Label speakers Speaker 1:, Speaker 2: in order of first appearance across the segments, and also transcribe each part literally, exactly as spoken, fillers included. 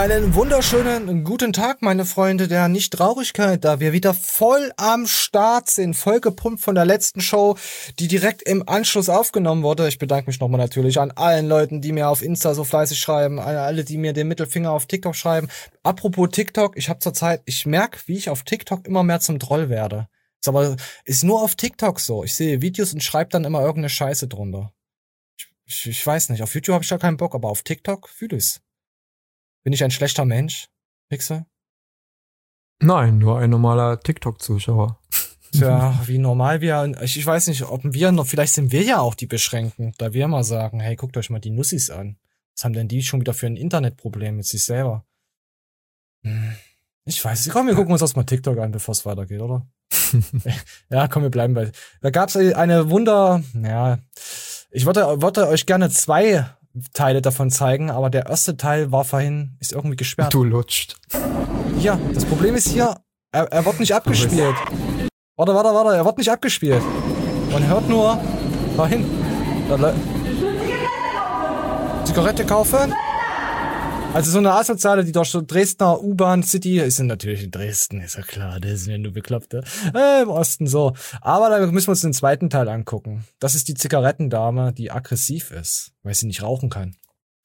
Speaker 1: Einen wunderschönen guten Tag, meine Freunde der Nicht-Traurigkeit, da wir wieder voll am Start sind, voll gepumpt von der letzten Show, die direkt im Anschluss aufgenommen wurde. Ich bedanke mich nochmal natürlich an allen Leuten, die mir auf Insta so fleißig schreiben, an alle, die mir den Mittelfinger auf TikTok schreiben. Apropos TikTok, ich habe zurzeit, ich merke, wie ich auf TikTok immer mehr zum Troll werde. Ist aber ist nur auf TikTok so. Ich sehe Videos und schreibe dann immer irgendeine Scheiße drunter. Ich, ich, ich weiß nicht, auf YouTube habe ich da keinen Bock, aber auf TikTok fühle ich's. Bin ich ein schlechter Mensch, Pixel?
Speaker 2: Nein, nur ein normaler TikTok-Zuschauer.
Speaker 1: Tja, wie normal wir, ich, ich weiß nicht, ob wir noch, vielleicht sind wir ja auch die Beschränkten, da wir mal sagen, hey, guckt euch mal die Nussis an. Was haben denn die schon wieder für ein Internetproblem mit sich selber? Hm, ich weiß nicht, komm, wir gucken uns das mal TikTok an, bevor es weitergeht, oder? Ja, komm, wir bleiben bei, da gab's eine Wunder, ja, ich wollte, wollte euch gerne zwei Teile davon zeigen, aber der erste Teil war vorhin, ist irgendwie gesperrt.
Speaker 2: Du lutscht.
Speaker 1: Ja, das Problem ist hier, er, er wird nicht abgespielt. Warte, warte, warte, er wird nicht abgespielt. Man hört nur, da hinten. Da Zigarette kaufen? Also so eine Asoziale, die durch so Dresdner U-Bahn City, ist natürlich in Dresden, ist ja klar, das sind ja nur Bekloppte. Äh, im Osten so. Aber da müssen wir uns den zweiten Teil angucken. Das ist die Zigarettendame, die aggressiv ist, weil sie nicht rauchen kann.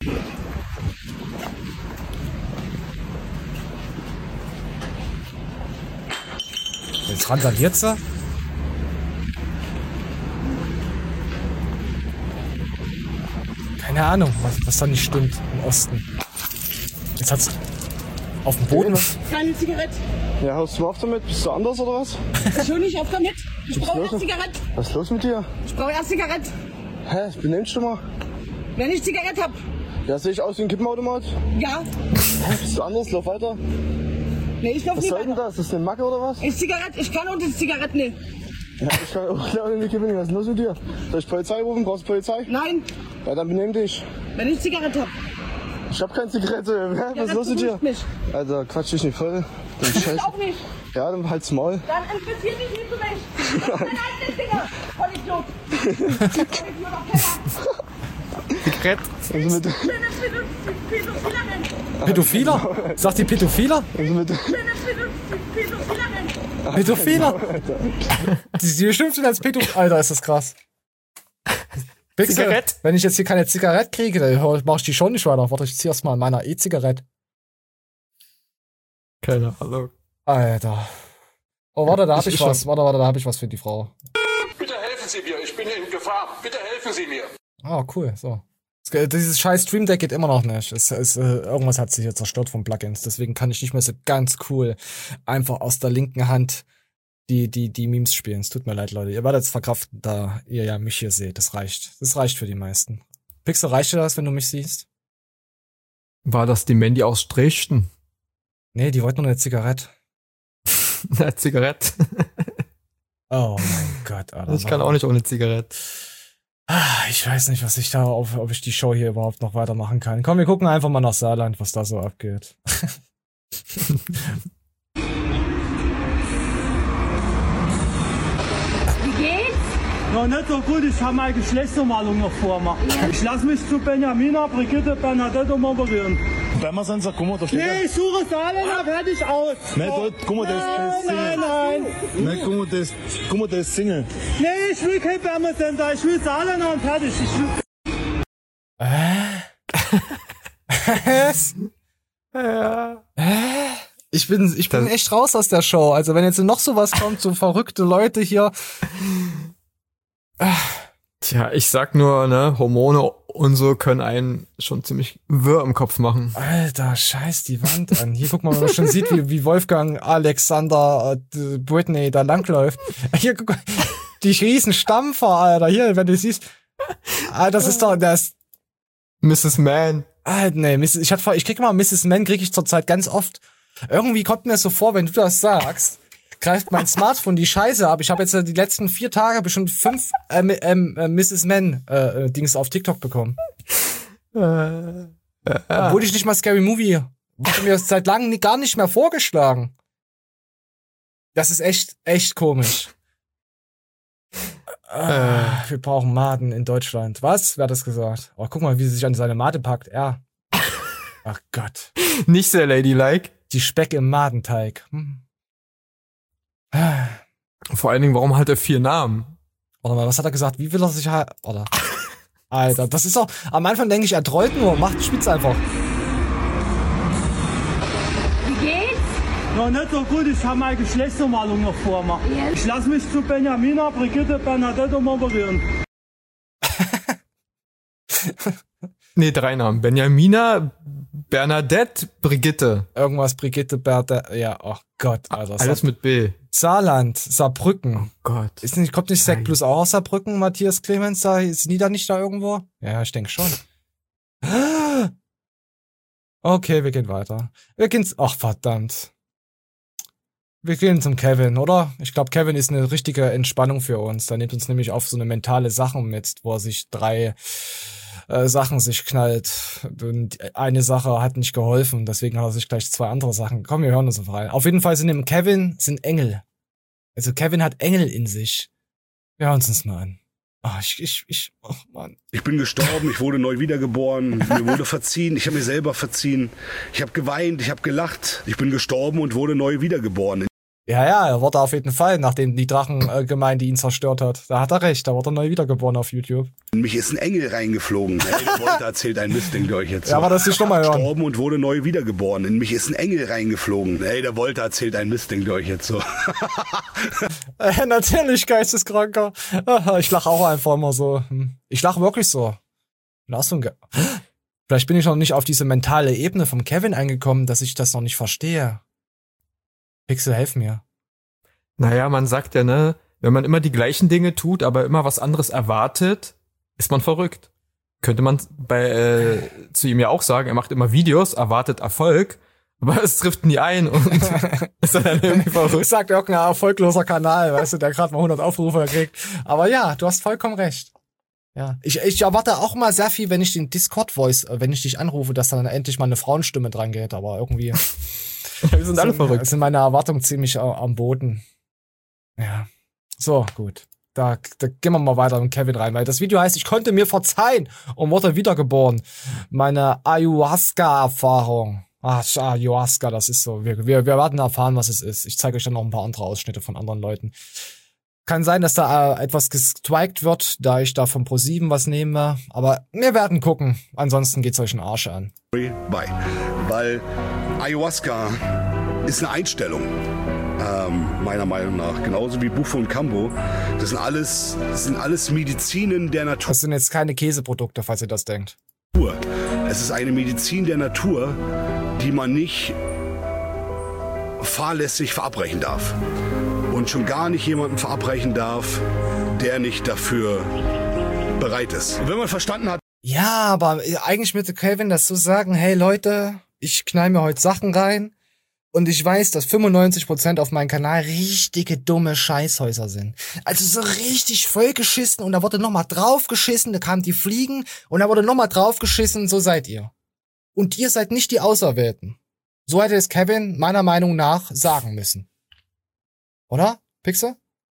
Speaker 1: Jetzt randaliert sie. Keine Ahnung, was, was da nicht stimmt im Osten. Jetzt hat's auf dem Boden.
Speaker 3: Keine Zigarette.
Speaker 4: Ja, hörst du auf damit? Bist du anders oder was?
Speaker 3: Ich höre nicht auf damit. Ich brauche erst Zigarette.
Speaker 4: Was ist los mit dir?
Speaker 3: Ich brauche erst Zigarette.
Speaker 4: Hä, benehmst du mal?
Speaker 3: Wenn ich Zigarette hab.
Speaker 4: Ja, sehe ich aus wie ein Kippenautomat?
Speaker 3: Ja.
Speaker 4: Hä, bist du anders? Lauf weiter.
Speaker 3: Nee, ich lauf
Speaker 4: Was
Speaker 3: nie
Speaker 4: soll denn
Speaker 3: weiter.
Speaker 4: das? Ist das eine Macke oder was?
Speaker 3: Ich Zigarette. Ich kann unter die Zigarette nicht.
Speaker 4: Ja, ich kann auch klar in die Kippe nehmen. Was ist los mit dir? Soll ich Polizei rufen? Brauchst du Polizei?
Speaker 3: Nein.
Speaker 4: Ja, dann benimm dich.
Speaker 3: Wenn ich Zigarette hab.
Speaker 4: Ich hab keine Zigarette. Hä,
Speaker 3: Ja,
Speaker 4: was ist los mit dir?
Speaker 3: Mich.
Speaker 4: Alter, quatsch dich nicht voll. Dann
Speaker 3: Ich
Speaker 4: scheiß.
Speaker 3: auch nicht.
Speaker 4: Ja, dann halt's Maul.
Speaker 3: Dann interessiert dich nicht für mich. Ich bin ein Finger. Vollidiot. Vollidiot auf Keller.
Speaker 1: Zigarette.
Speaker 4: Also mit,
Speaker 3: Schönes Pädophilerin.
Speaker 1: Pädophiler? Sagt die Pädophiler?
Speaker 4: also mit,
Speaker 3: Schönes Pädophilerin.
Speaker 1: Pädophiler? Die, die beschimpft ihn als Pädophiler. Alter, ist das krass. Pixel,
Speaker 2: Zigarette?
Speaker 1: wenn ich jetzt hier keine Zigarette kriege, dann mach ich die schon nicht weiter. Warte, ich zieh erst mal an meiner E-Zigarette.
Speaker 2: Keine Ahnung.
Speaker 1: Alter. Oh, warte, da hab
Speaker 2: Ich-
Speaker 1: ich
Speaker 2: ich
Speaker 1: was. Warte, warte, da hab ich was für die Frau.
Speaker 5: Bitte helfen Sie mir, ich bin in Gefahr. Bitte helfen Sie mir.
Speaker 1: Ah, cool, so. Es- Dieses scheiß Stream Deck geht immer noch nicht. Es, es, äh, irgendwas hat sich jetzt zerstört von Plugins. Deswegen kann ich nicht mehr so ganz cool einfach aus der linken Hand die, die, die Memes spielen. Es tut mir leid, Leute. Ihr werdet es verkraften, da ihr ja mich hier seht. Das reicht. Das reicht für die meisten. Pixel, reicht dir das, wenn du mich siehst?
Speaker 2: War das die Mandy aus Dresden?
Speaker 1: Nee, die wollten nur eine Zigarette.
Speaker 2: Eine Zigarette.
Speaker 1: Oh mein Gott, Alter.
Speaker 2: Ich kann auch nicht ohne Zigarette.
Speaker 1: Ah, ich weiß nicht, was ich da, ob, ob ich die Show hier überhaupt noch weitermachen kann. Komm, wir gucken einfach mal nach Saarland, was da so abgeht.
Speaker 3: Wie geht's?
Speaker 6: Ja, nicht so gut, ich habe meine Geschlechtsumwandlung noch vor mir. Ich lasse mich zu Benjamina, Brigitte, Bernadette umoperieren.
Speaker 4: Wenn wir sind, guck mal, da steht
Speaker 6: Nee, ich suche Saarländer, fertig aus.
Speaker 4: Nee, dort, guck mal, der ist, der
Speaker 6: Nein,
Speaker 4: ist
Speaker 6: nein,
Speaker 4: Single.
Speaker 6: nein.
Speaker 4: Nee, guck mal, der ist, guck mal, der ist Single.
Speaker 6: Nee, ich will kein Wärmesender, ich will Saarländer und fertig. Ich will
Speaker 1: Äh? Was?
Speaker 2: Ja.
Speaker 1: Hä? Ich bin, ich bin
Speaker 2: Das-
Speaker 1: echt raus aus der Show. Also wenn jetzt noch sowas kommt, so verrückte Leute hier.
Speaker 2: Tja, ich sag nur, ne, Hormone und so können einen schon ziemlich wirr im Kopf machen.
Speaker 1: Alter, scheiß die Wand an. Hier guck mal, wenn man schon sieht, wie, wie Wolfgang, Alexander, äh, Britney da langläuft. Hier guck mal, die riesen Stampfer, Alter. Hier, wenn du siehst. Ah, das ist doch, das.
Speaker 2: Misses Man.
Speaker 1: Ah, nee, Miss- ich, hatte, ich krieg mal Misses Man, krieg ich zurzeit ganz oft. Irgendwie kommt mir das so vor, wenn du das sagst, greift mein Smartphone die Scheiße ab. Ich habe jetzt äh, die letzten vier Tage bestimmt fünf ähm, ähm, äh, Misses Man äh, äh, Dings auf TikTok bekommen.
Speaker 2: Äh,
Speaker 1: Obwohl ich nicht mal Scary Movie, wurde mir das seit langem ni- gar nicht mehr vorgeschlagen. Das ist echt, echt komisch. Ah, wir brauchen Maden in Deutschland. Was? Wer hat das gesagt? Oh, guck mal, wie sie sich an seine Mate packt. Ja. Ach Gott.
Speaker 2: Nicht sehr ladylike.
Speaker 1: Die Speck im Madenteig. Hm.
Speaker 2: Vor allen Dingen, warum hat er vier Namen?
Speaker 1: Warte mal, was hat er gesagt? Wie will er sich halt... Oder? Alter, das ist doch... Am Anfang denke ich, er trollt nur. Macht Spitz einfach.
Speaker 3: Wie geht's?
Speaker 6: Ja, nicht so gut, ich habe meine Geschlechtsumwandlung noch vor mir.
Speaker 3: Ja.
Speaker 6: Ich lasse mich zu Benjamina, Brigitte, Bernadette umoperieren.
Speaker 2: Nee, drei Namen. Benjamina, Bernadette, Brigitte.
Speaker 1: Irgendwas, Brigitte, Bertha... Ja, oh Gott, Alter.
Speaker 2: Alles mit B.
Speaker 1: Saarland, Saarbrücken.
Speaker 2: Oh Gott.
Speaker 1: Ist nicht, kommt nicht Sekt plus auch aus Saarbrücken, Matthias Clemens, da ist Nieder nicht da irgendwo? Ja, ich denke schon. Okay, wir gehen weiter. Wir gehen, ach verdammt. Wir gehen zum Kevin, oder? Ich glaube, Kevin ist eine richtige Entspannung für uns. Der nimmt uns nämlich auf so eine mentale Sache mit, wo er sich drei äh, Sachen sich knallt. Und eine Sache hat nicht geholfen, deswegen hat er sich gleich zwei andere Sachen. Komm, wir hören uns auf rein. Auf jeden Fall sind im Kevin sind Engel. Also Kevin hat Engel in sich. Wir hören uns das mal an. Ach, ich, ich, ich, oh Mann.
Speaker 7: Ich bin gestorben, ich wurde neu wiedergeboren, mir wurde verziehen, ich habe mir selber verziehen. Ich habe geweint, ich habe gelacht. Ich bin gestorben und wurde neu wiedergeboren.
Speaker 1: Ja, ja, er wurde auf jeden Fall, nachdem die Drachengemeinde ihn zerstört hat. Da hat er recht, da wurde er neu wiedergeboren auf YouTube.
Speaker 7: In mich ist ein Engel reingeflogen. Hey, der Wolter erzählt ein Mist, denkt ihr euch jetzt.
Speaker 1: Ja, aber das ist schon mal hören.
Speaker 7: Gestorben und wurde neu wiedergeboren. In mich ist ein Engel reingeflogen. Hey, der Wolter erzählt ein Mist, denkt ihr euch jetzt so.
Speaker 1: äh, natürlich, Geisteskranker. Ich lache auch einfach immer so. Ich lache wirklich so. Ge- Vielleicht bin ich noch nicht auf diese mentale Ebene vom Kevin eingekommen, dass ich das noch nicht verstehe. Pixel, helf mir.
Speaker 2: Naja, man sagt ja, ne, wenn man immer die gleichen Dinge tut, aber immer was anderes erwartet, ist man verrückt. Könnte man bei äh, zu ihm ja auch sagen, er macht immer Videos, erwartet Erfolg, aber es trifft nie ein und ist dann irgendwie verrückt.
Speaker 1: Ich sag irgendein erfolgloser Kanal, weißt du, der gerade mal hundert Aufrufe kriegt. Aber ja, du hast vollkommen recht. Ja, ich, ich erwarte auch mal sehr viel, wenn ich den Discord-Voice, wenn ich dich anrufe, dass dann endlich mal eine Frauenstimme dran geht, aber irgendwie...
Speaker 2: Wir sind alle verrückt.
Speaker 1: Sind meine Erwartungen ziemlich am Boden. Ja. So, gut. Da, da gehen wir mal weiter in Kevin rein, weil das Video heißt, ich konnte mir verzeihen und wurde wiedergeboren. Meine Ayahuasca-Erfahrung. Ach, Ayahuasca, das ist so. Wir, wir, wir werden erfahren, was es ist. Ich zeige euch dann noch ein paar andere Ausschnitte von anderen Leuten. Kann sein, dass da äh, etwas gestrikt wird, da ich da von ProSieben was nehme. Aber wir werden gucken. Ansonsten geht's euch einen Arsch an.
Speaker 7: Bei. Weil Ayahuasca ist eine Einstellung, ähm, meiner Meinung nach. Genauso wie Bufo und Cambo. Das sind alles, das sind alles Medizinen der Natur.
Speaker 1: Das sind jetzt keine Käseprodukte, falls ihr das denkt.
Speaker 7: Es ist eine Medizin der Natur, die man nicht fahrlässig verabreichen darf. Und schon gar nicht jemanden verabreichen darf, der nicht dafür bereit ist. Und wenn man verstanden hat...
Speaker 1: Ja, aber eigentlich müsste Kevin das so sagen, hey Leute, ich knall mir heute Sachen rein und ich weiß, dass fünfundneunzig Prozent auf meinem Kanal richtige dumme Scheißhäuser sind. Also so richtig vollgeschissen und da wurde nochmal draufgeschissen, da kamen die Fliegen und da wurde nochmal draufgeschissen, so seid ihr. Und ihr seid nicht die Auserwählten. So hätte es Kevin meiner Meinung nach sagen müssen. Oder, Pixel?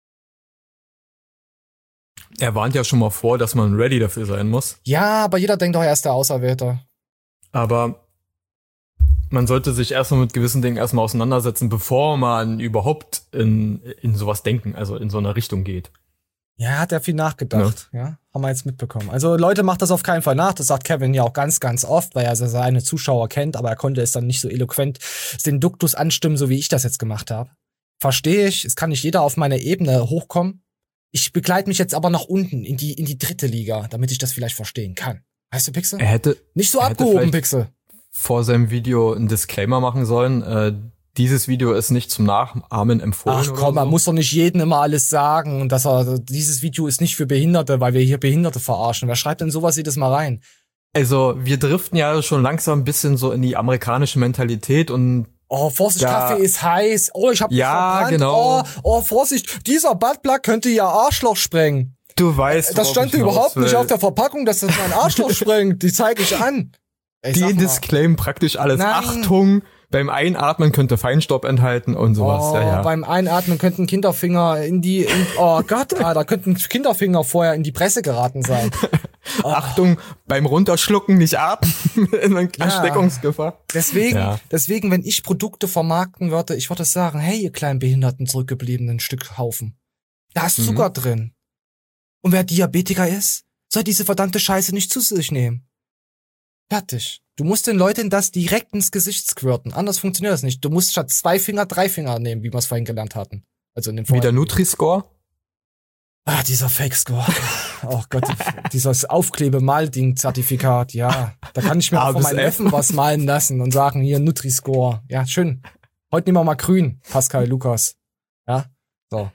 Speaker 2: Er warnt ja schon mal vor, dass man ready dafür sein muss.
Speaker 1: Ja, aber jeder denkt doch, er ist der Auserwählte.
Speaker 2: Aber man sollte sich erstmal mit gewissen Dingen erstmal auseinandersetzen, bevor man überhaupt in, in sowas denken, also in so eine Richtung geht.
Speaker 1: Ja, hat er viel nachgedacht. Ja. ja, haben wir jetzt mitbekommen. Also Leute, macht das auf keinen Fall nach. Das sagt Kevin ja auch ganz, ganz oft, weil er seine Zuschauer kennt, aber er konnte es dann nicht so eloquent den Duktus anstimmen, so wie ich das jetzt gemacht habe. Verstehe ich, es kann nicht jeder auf meine Ebene hochkommen. Ich begleite mich jetzt aber nach unten in die in die dritte Liga, damit ich das vielleicht verstehen kann. Weißt du, Pixel?
Speaker 2: Er hätte
Speaker 1: nicht so
Speaker 2: er
Speaker 1: abgehoben,
Speaker 2: hätte
Speaker 1: Pixel.
Speaker 2: Vor seinem Video einen Disclaimer machen sollen. Äh, dieses Video ist nicht zum Nachahmen empfohlen.
Speaker 1: Ach komm,
Speaker 2: so.
Speaker 1: Man muss doch nicht jedem immer alles sagen und dass er dieses Video ist nicht für Behinderte, weil wir hier Behinderte verarschen. Wer schreibt denn sowas jedes Mal rein?
Speaker 2: Also wir driften ja schon langsam ein bisschen so in die amerikanische Mentalität und
Speaker 1: Oh, Vorsicht,
Speaker 2: ja.
Speaker 1: Kaffee ist heiß. Oh, ich hab mich
Speaker 2: ja,
Speaker 1: verbrannt.
Speaker 2: genau.
Speaker 1: Oh, oh, Vorsicht, dieser Buttplug könnte ihr Arschloch sprengen.
Speaker 2: Du weißt,
Speaker 1: das stand überhaupt nicht auf der Verpackung, dass das mein Arschloch sprengt. Die zeige ich an. Ey,
Speaker 2: die disclaimen praktisch alles.
Speaker 1: Nein.
Speaker 2: Achtung, beim Einatmen könnte Feinstaub enthalten und sowas.
Speaker 1: Oh,
Speaker 2: ja, ja.
Speaker 1: Beim Einatmen könnten Kinderfinger in die, in, oh Gott, ah, da könnten Kinderfinger vorher in die Presse geraten sein.
Speaker 2: Achtung, beim Runterschlucken nicht atmen, in Ansteckungsgefahr.
Speaker 1: Deswegen,
Speaker 2: Ja.
Speaker 1: deswegen, wenn ich Produkte vermarkten würde, ich würde sagen, hey, ihr kleinen behinderten, zurückgebliebenen Stückhaufen, da ist Zucker mhm. drin. Und wer Diabetiker ist, soll diese verdammte Scheiße nicht zu sich nehmen. Fertig. Du musst den Leuten das direkt ins Gesicht squirten. Anders funktioniert das nicht. Du musst statt zwei Finger drei Finger nehmen, wie wir es vorhin gelernt hatten. Also in dem
Speaker 2: Wie der Nutri-Score?
Speaker 1: Ah, dieser Fake-Score. Oh Gott, dieses Aufklebe-Mal-Ding-Zertifikat, ja. Da kann ich mir auch von meinem Neffen was malen lassen und sagen, hier, Nutri-Score. Ja, schön. Heute nehmen wir mal grün, Pascal Lukas. Ja, so.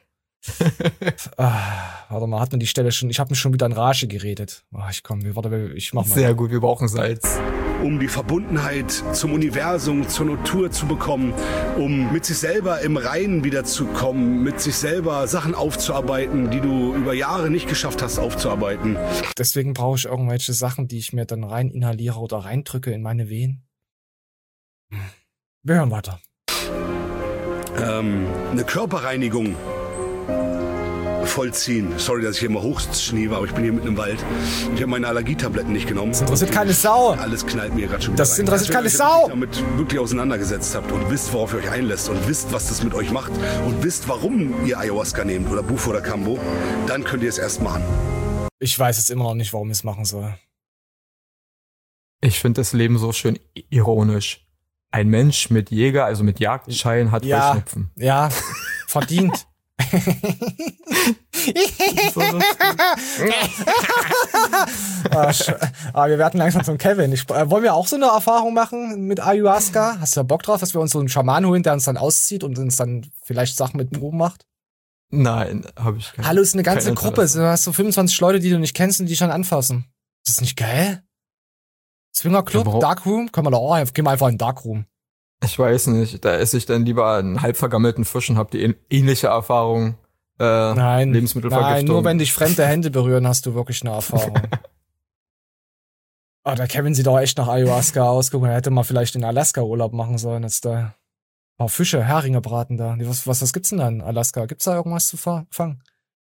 Speaker 1: ah, warte mal, hat man die Stelle schon, ich habe mich schon wieder in Rage geredet. Oh, ich komm, warte, ich mach mal.
Speaker 2: Sehr gut, wir brauchen Salz.
Speaker 7: Um die Verbundenheit zum Universum, zur Natur zu bekommen, um mit sich selber im Reinen wiederzukommen, mit sich selber Sachen aufzuarbeiten, die du über Jahre nicht geschafft hast aufzuarbeiten.
Speaker 1: Deswegen brauche ich irgendwelche Sachen, die ich mir dann rein inhaliere oder reindrücke in meine Wehen. Wir hören weiter.
Speaker 7: Ähm, eine Körperreinigung vollziehen. Sorry, dass ich hier immer hochschniebe, aber ich bin hier mitten im Wald. Ich habe meine Allergietabletten nicht genommen.
Speaker 1: Das interessiert keine Sau.
Speaker 7: Alles knallt mir gerade schon wieder
Speaker 1: Das
Speaker 7: rein.
Speaker 1: interessiert keine
Speaker 7: Wenn ihr
Speaker 1: Sau.
Speaker 7: euch damit wirklich auseinandergesetzt habt und wisst, worauf ihr euch einlässt und wisst, was das mit euch macht und wisst, warum ihr Ayahuasca nehmt oder Bufo oder Kambo, dann könnt ihr es erst machen.
Speaker 1: Ich weiß jetzt immer noch nicht, warum ich es machen soll.
Speaker 2: Ich finde das Leben so schön ironisch. Ein Mensch mit Jäger, also mit Jagdschein, hat
Speaker 1: Ja,
Speaker 2: Heuschnupfen.
Speaker 1: ja, verdient. ah, sch- ah, wir werden langsam zum Kevin. Ich, äh, wollen wir auch so eine Erfahrung machen mit Ayahuasca? Hast du da Bock drauf, dass wir uns so einen Schaman holen, der uns dann auszieht und uns dann vielleicht Sachen mit Proben macht?
Speaker 2: Nein, habe ich keine.
Speaker 1: Hallo, ist eine ganze
Speaker 2: kein
Speaker 1: Gruppe.
Speaker 2: Interesse.
Speaker 1: Du hast so fünfundzwanzig Leute, die du nicht kennst und die schon anfassen. Ist das nicht geil? Swingerclub,
Speaker 2: Ja, warum-
Speaker 1: Darkroom? Können wir da auch, gehen wir einfach in den Darkroom.
Speaker 2: Ich weiß nicht, da esse ich dann lieber einen halb vergammelten Fisch und habe die ähn- ähnliche Erfahrung. Äh,
Speaker 1: Nein,
Speaker 2: Lebensmittelvergiftung.
Speaker 1: nein, nur wenn dich fremde Hände berühren, hast du wirklich eine Erfahrung. Oh, der Kevin sieht auch echt nach Ayahuasca aus. Guck mal, er hätte mal vielleicht in Alaska Urlaub machen sollen. Jetzt da ein paar Fische, Heringe braten da. Was, was, was gibt's denn da in Alaska? Gibt's da irgendwas zu fa- fangen?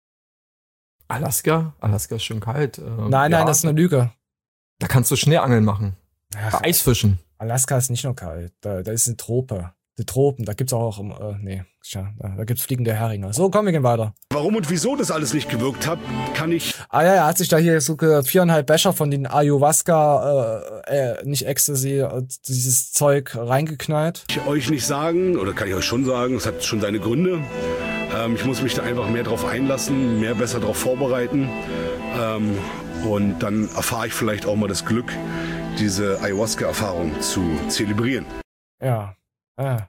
Speaker 2: Alaska? Alaska ist schön kalt. Äh,
Speaker 1: Nein,
Speaker 2: ja,
Speaker 1: nein, das ist eine Lüge.
Speaker 2: Da kannst du Schneeangeln machen.
Speaker 1: Ach,
Speaker 2: Eisfischen.
Speaker 1: Alaska ist nicht nur kalt. Da, da ist eine Trope. Die Tropen, da gibt's auch, äh, nee, tja, da, da gibt's fliegende Heringe. So, komm, wir gehen weiter.
Speaker 7: Warum und wieso das alles nicht gewirkt hat, kann ich
Speaker 1: Ah ja, er hat sich da hier so gehört, viereinhalb Becher von den Ayahuasca, äh, äh, nicht Ecstasy, äh, dieses Zeug reingeknallt.
Speaker 7: euch nicht sagen, oder kann ich euch schon sagen, es hat schon seine Gründe. Ähm, ich muss mich da einfach mehr drauf einlassen, mehr besser drauf vorbereiten. Ähm, und dann erfahre ich vielleicht auch mal das Glück, diese Ayahuasca-Erfahrung zu zelebrieren.
Speaker 1: Ja, ja.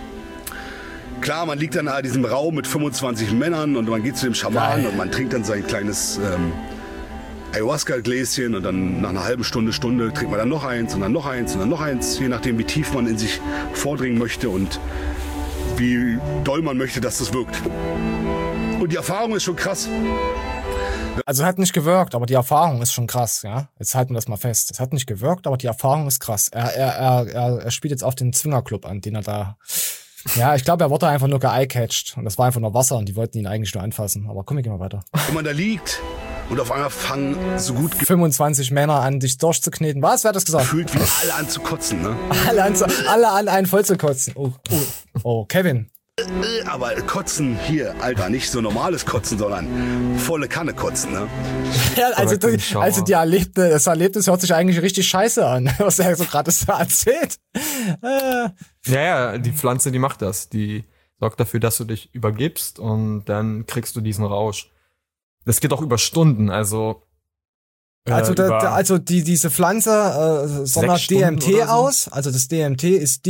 Speaker 7: Klar, man liegt dann in diesem Raum mit fünfundzwanzig Männern und man geht zu dem Schaman
Speaker 1: Geil.
Speaker 7: und man trinkt dann sein kleines ähm, Ayahuasca-Gläschen und dann nach einer halben Stunde, Stunde trinkt man dann noch eins und dann noch eins und dann noch eins, je nachdem, wie tief man in sich vordringen möchte und wie doll man möchte, dass das wirkt. Und die Erfahrung ist schon krass.
Speaker 1: Also hat nicht gewirkt, aber die Erfahrung ist schon krass, ja. Jetzt halten wir das mal fest. Es hat nicht gewirkt, aber die Erfahrung ist krass. Er, er, er, er, er spielt jetzt auf den Zwingerclub an, den er da. Ja, ich glaube, er wurde einfach nur geeyecatcht. Und das war einfach nur Wasser und die wollten ihn eigentlich nur anfassen. Aber komm, wir gehen mal weiter.
Speaker 7: Wenn man da liegt und auf einmal fangen so gut
Speaker 1: fünfundzwanzig Männer an, dich durchzukneten. Was? Wer hat das gesagt?
Speaker 7: gefühlt wie alle an zu kotzen, ne?
Speaker 1: Alle an, alle an einen voll zu kotzen. Oh, oh, oh, Kevin.
Speaker 7: Aber Kotzen hier, Alter, nicht so normales Kotzen, sondern volle Kanne kotzen, ne?
Speaker 1: Ja, also,
Speaker 2: Direkt in die
Speaker 1: die,
Speaker 2: Shower.
Speaker 1: also die Erlebte, das Erlebnis hört sich eigentlich richtig scheiße an, was er so gerade so erzählt. Äh,
Speaker 2: Ja, ja, die Pflanze, die macht das. Die sorgt dafür, dass du dich übergibst und dann kriegst du diesen Rausch. Das geht auch über Stunden, also äh,
Speaker 1: Also, da,
Speaker 2: über
Speaker 1: da, also die, diese Pflanze äh, sondert
Speaker 2: sechs Stunden
Speaker 1: D M T
Speaker 2: oder so.
Speaker 1: aus. Also das D M T ist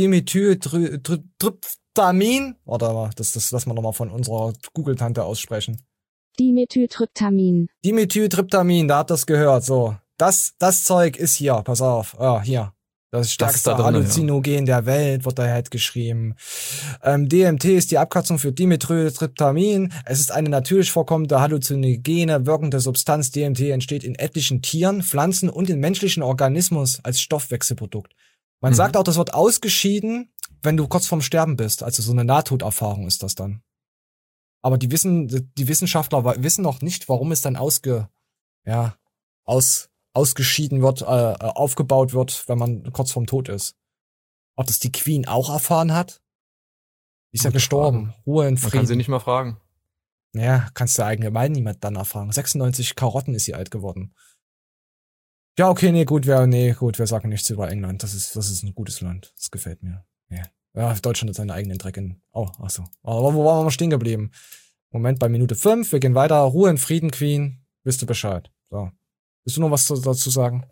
Speaker 1: Dimethyltryptamin. Oder das, das lassen wir nochmal von unserer Google-Tante aussprechen.
Speaker 8: Dimethyltryptamin.
Speaker 1: Dimethyltryptamin, da habt ihr das gehört. So, das, das Zeug ist hier. Pass auf. Ah, hier. Das
Speaker 2: ist
Speaker 1: stärkste
Speaker 2: da drin,
Speaker 1: Halluzinogen der Welt, wird da halt geschrieben. Ähm, D M T ist die Abkürzung für Dimethyltryptamin. Es ist eine natürlich vorkommende halluzinogene wirkende Substanz. D M T entsteht in etlichen Tieren, Pflanzen und im menschlichen Organismus als Stoffwechselprodukt. Man
Speaker 2: Mhm.
Speaker 1: sagt auch, das wird ausgeschieden, wenn du kurz vorm Sterben bist. Also so eine Nahtoderfahrung ist das dann. Aber die wissen, die Wissenschaftler wissen noch nicht, warum es dann ausge, ja, aus ausgeschieden wird, äh, aufgebaut wird, wenn man kurz vorm Tod ist. Ob das die Queen auch erfahren hat? Die ist ja gestorben.
Speaker 2: Frage.
Speaker 1: Ruhe in
Speaker 2: Man kann
Speaker 1: Frieden.
Speaker 2: sie nicht mal fragen.
Speaker 1: Ja, kannst du allgemein niemand dann erfahren. sechsundneunzig Karotten ist sie alt geworden. Ja, okay, nee, gut, wir, nee, gut, wir sagen nichts über England. Das ist, das ist ein gutes Land. Das gefällt mir. Ja, ja Deutschland hat seine eigenen Dreck in. Oh, ach so. Aber wo waren wir stehen geblieben? Moment, bei Minute fünf. Wir gehen weiter. Ruhe in Frieden, Queen. Wisst du Bescheid. So. Willst du noch was dazu sagen?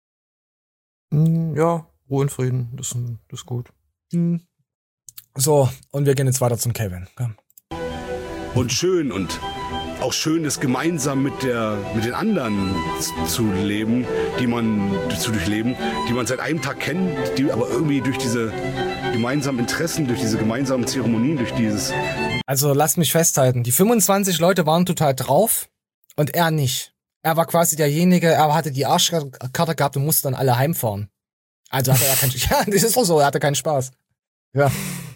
Speaker 2: Mm, ja, Ruhe in Frieden. Das, das ist gut.
Speaker 1: Hm. So, und wir gehen jetzt weiter zum Kevin. Komm.
Speaker 7: Und schön und auch schön, das gemeinsam mit der mit den anderen zu leben, die man zu durchleben, die man seit einem Tag kennt, die aber irgendwie durch diese gemeinsamen Interessen, durch diese gemeinsamen Zeremonien, durch dieses.
Speaker 1: Also lasst mich festhalten, die fünfundzwanzig Leute waren total drauf und er nicht. Er war quasi derjenige, er hatte die Arschkarte gehabt und musste dann alle heimfahren. Also hatte er keinen, ja, das ist doch so, er hatte keinen Spaß. Ja.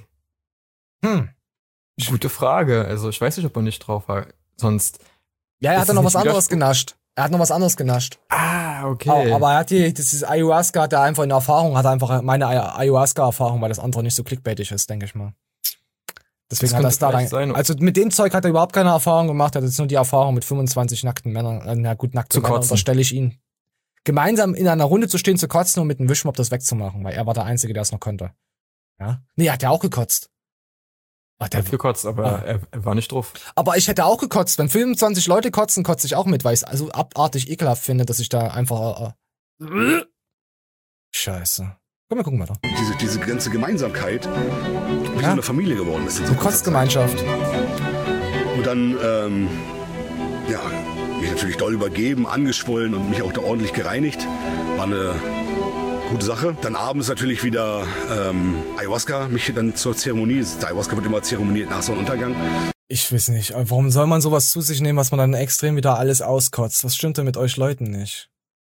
Speaker 1: Hm.
Speaker 2: Gute Frage. Also ich weiß nicht, ob er nicht drauf war. Sonst.
Speaker 1: Ja, er hat
Speaker 2: dann
Speaker 1: noch was anderes genascht. Er hat noch was anderes genascht.
Speaker 2: Ah, okay.
Speaker 1: Oh, aber er hat die, das ist Ayahuasca, hat er einfach in Erfahrung, hat er einfach meine Ayahuasca-Erfahrung, weil das andere nicht so clickbaitig ist, denke ich mal. Deswegen
Speaker 2: das
Speaker 1: hat er es da rein.
Speaker 2: sein.
Speaker 1: Also mit dem Zeug hat er überhaupt keine Erfahrung gemacht, er hat jetzt nur die Erfahrung mit fünfundzwanzig nackten Männern, äh, na gut, nackte
Speaker 2: Zu
Speaker 1: Männer,
Speaker 2: kotzen.
Speaker 1: unterstelle ich ihn. Gemeinsam in einer Runde zu stehen, zu kotzen und mit einem Wischmopp das wegzumachen, weil er war der Einzige, der es noch konnte. Ja? Nee, er hat ja auch gekotzt. Ach,
Speaker 2: Er hat gekotzt, aber
Speaker 1: Ah.
Speaker 2: er, er war nicht drauf.
Speaker 1: Aber ich hätte auch gekotzt. Wenn fünfundzwanzig Leute kotzen, kotze ich auch mit, weil ich es also abartig ekelhaft finde, dass ich da einfach. Äh, Scheiße. Komm, wir gucken weiter.
Speaker 7: Diese, diese ganze Gemeinsamkeit wie
Speaker 1: Ja.
Speaker 7: so eine Familie geworden ist. in so
Speaker 1: Eine
Speaker 7: kurzer Zeit.
Speaker 1: Kotzgemeinschaft.
Speaker 7: Und dann, ähm, ja, mich natürlich doll übergeben, angeschwollen und mich auch da ordentlich gereinigt. War eine gute Sache. Dann abends natürlich wieder ähm, Ayahuasca, mich dann zur Zeremonie. Der Ayahuasca wird immer zeremoniert nach Sonnenuntergang.
Speaker 1: Ich weiß nicht. Warum soll man sowas zu sich nehmen, was man dann extrem wieder alles auskotzt? Was stimmt denn mit euch Leuten nicht?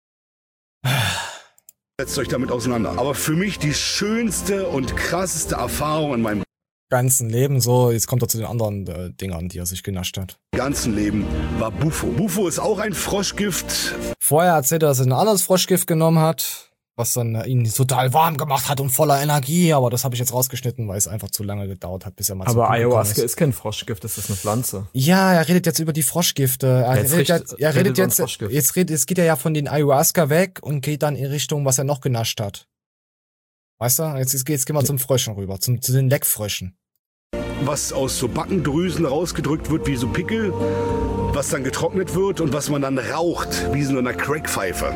Speaker 7: Setzt euch damit auseinander. Aber für mich die schönste und krasseste Erfahrung in meinem
Speaker 1: Ganzen Leben so. Jetzt kommt er zu den anderen äh, Dingern, die er sich genascht hat.
Speaker 7: ganzen Leben war Bufo. Bufo ist auch ein Froschgift.
Speaker 1: Vorher erzählt er, dass er ein anderes Froschgift genommen hat, was dann äh, ihn total warm gemacht hat und voller Energie. Aber das habe ich jetzt rausgeschnitten, weil es einfach zu lange gedauert hat, bis er mal zum
Speaker 2: Aber
Speaker 1: Punkt gekommen
Speaker 2: Ayahuasca
Speaker 1: ist.
Speaker 2: ist kein Froschgift, das ist eine Pflanze.
Speaker 1: Ja, er redet jetzt über die Froschgifte. Er
Speaker 2: Jetzt
Speaker 1: redet,
Speaker 2: richt-
Speaker 1: jetzt, er
Speaker 2: redet
Speaker 1: redet
Speaker 2: über ein
Speaker 1: jetzt,
Speaker 2: Froschgift.
Speaker 1: jetzt, redet, jetzt geht er ja von den Ayahuasca weg und geht dann in Richtung, was er noch genascht hat. Weißt du? Jetzt, jetzt, jetzt gehen wir zum Fröschen rüber, zum, zu den Leckfröschen.
Speaker 7: Was aus so Backendrüsen rausgedrückt wird wie so Pickel, was dann getrocknet wird und was man dann raucht, wie so eine Crackpfeife.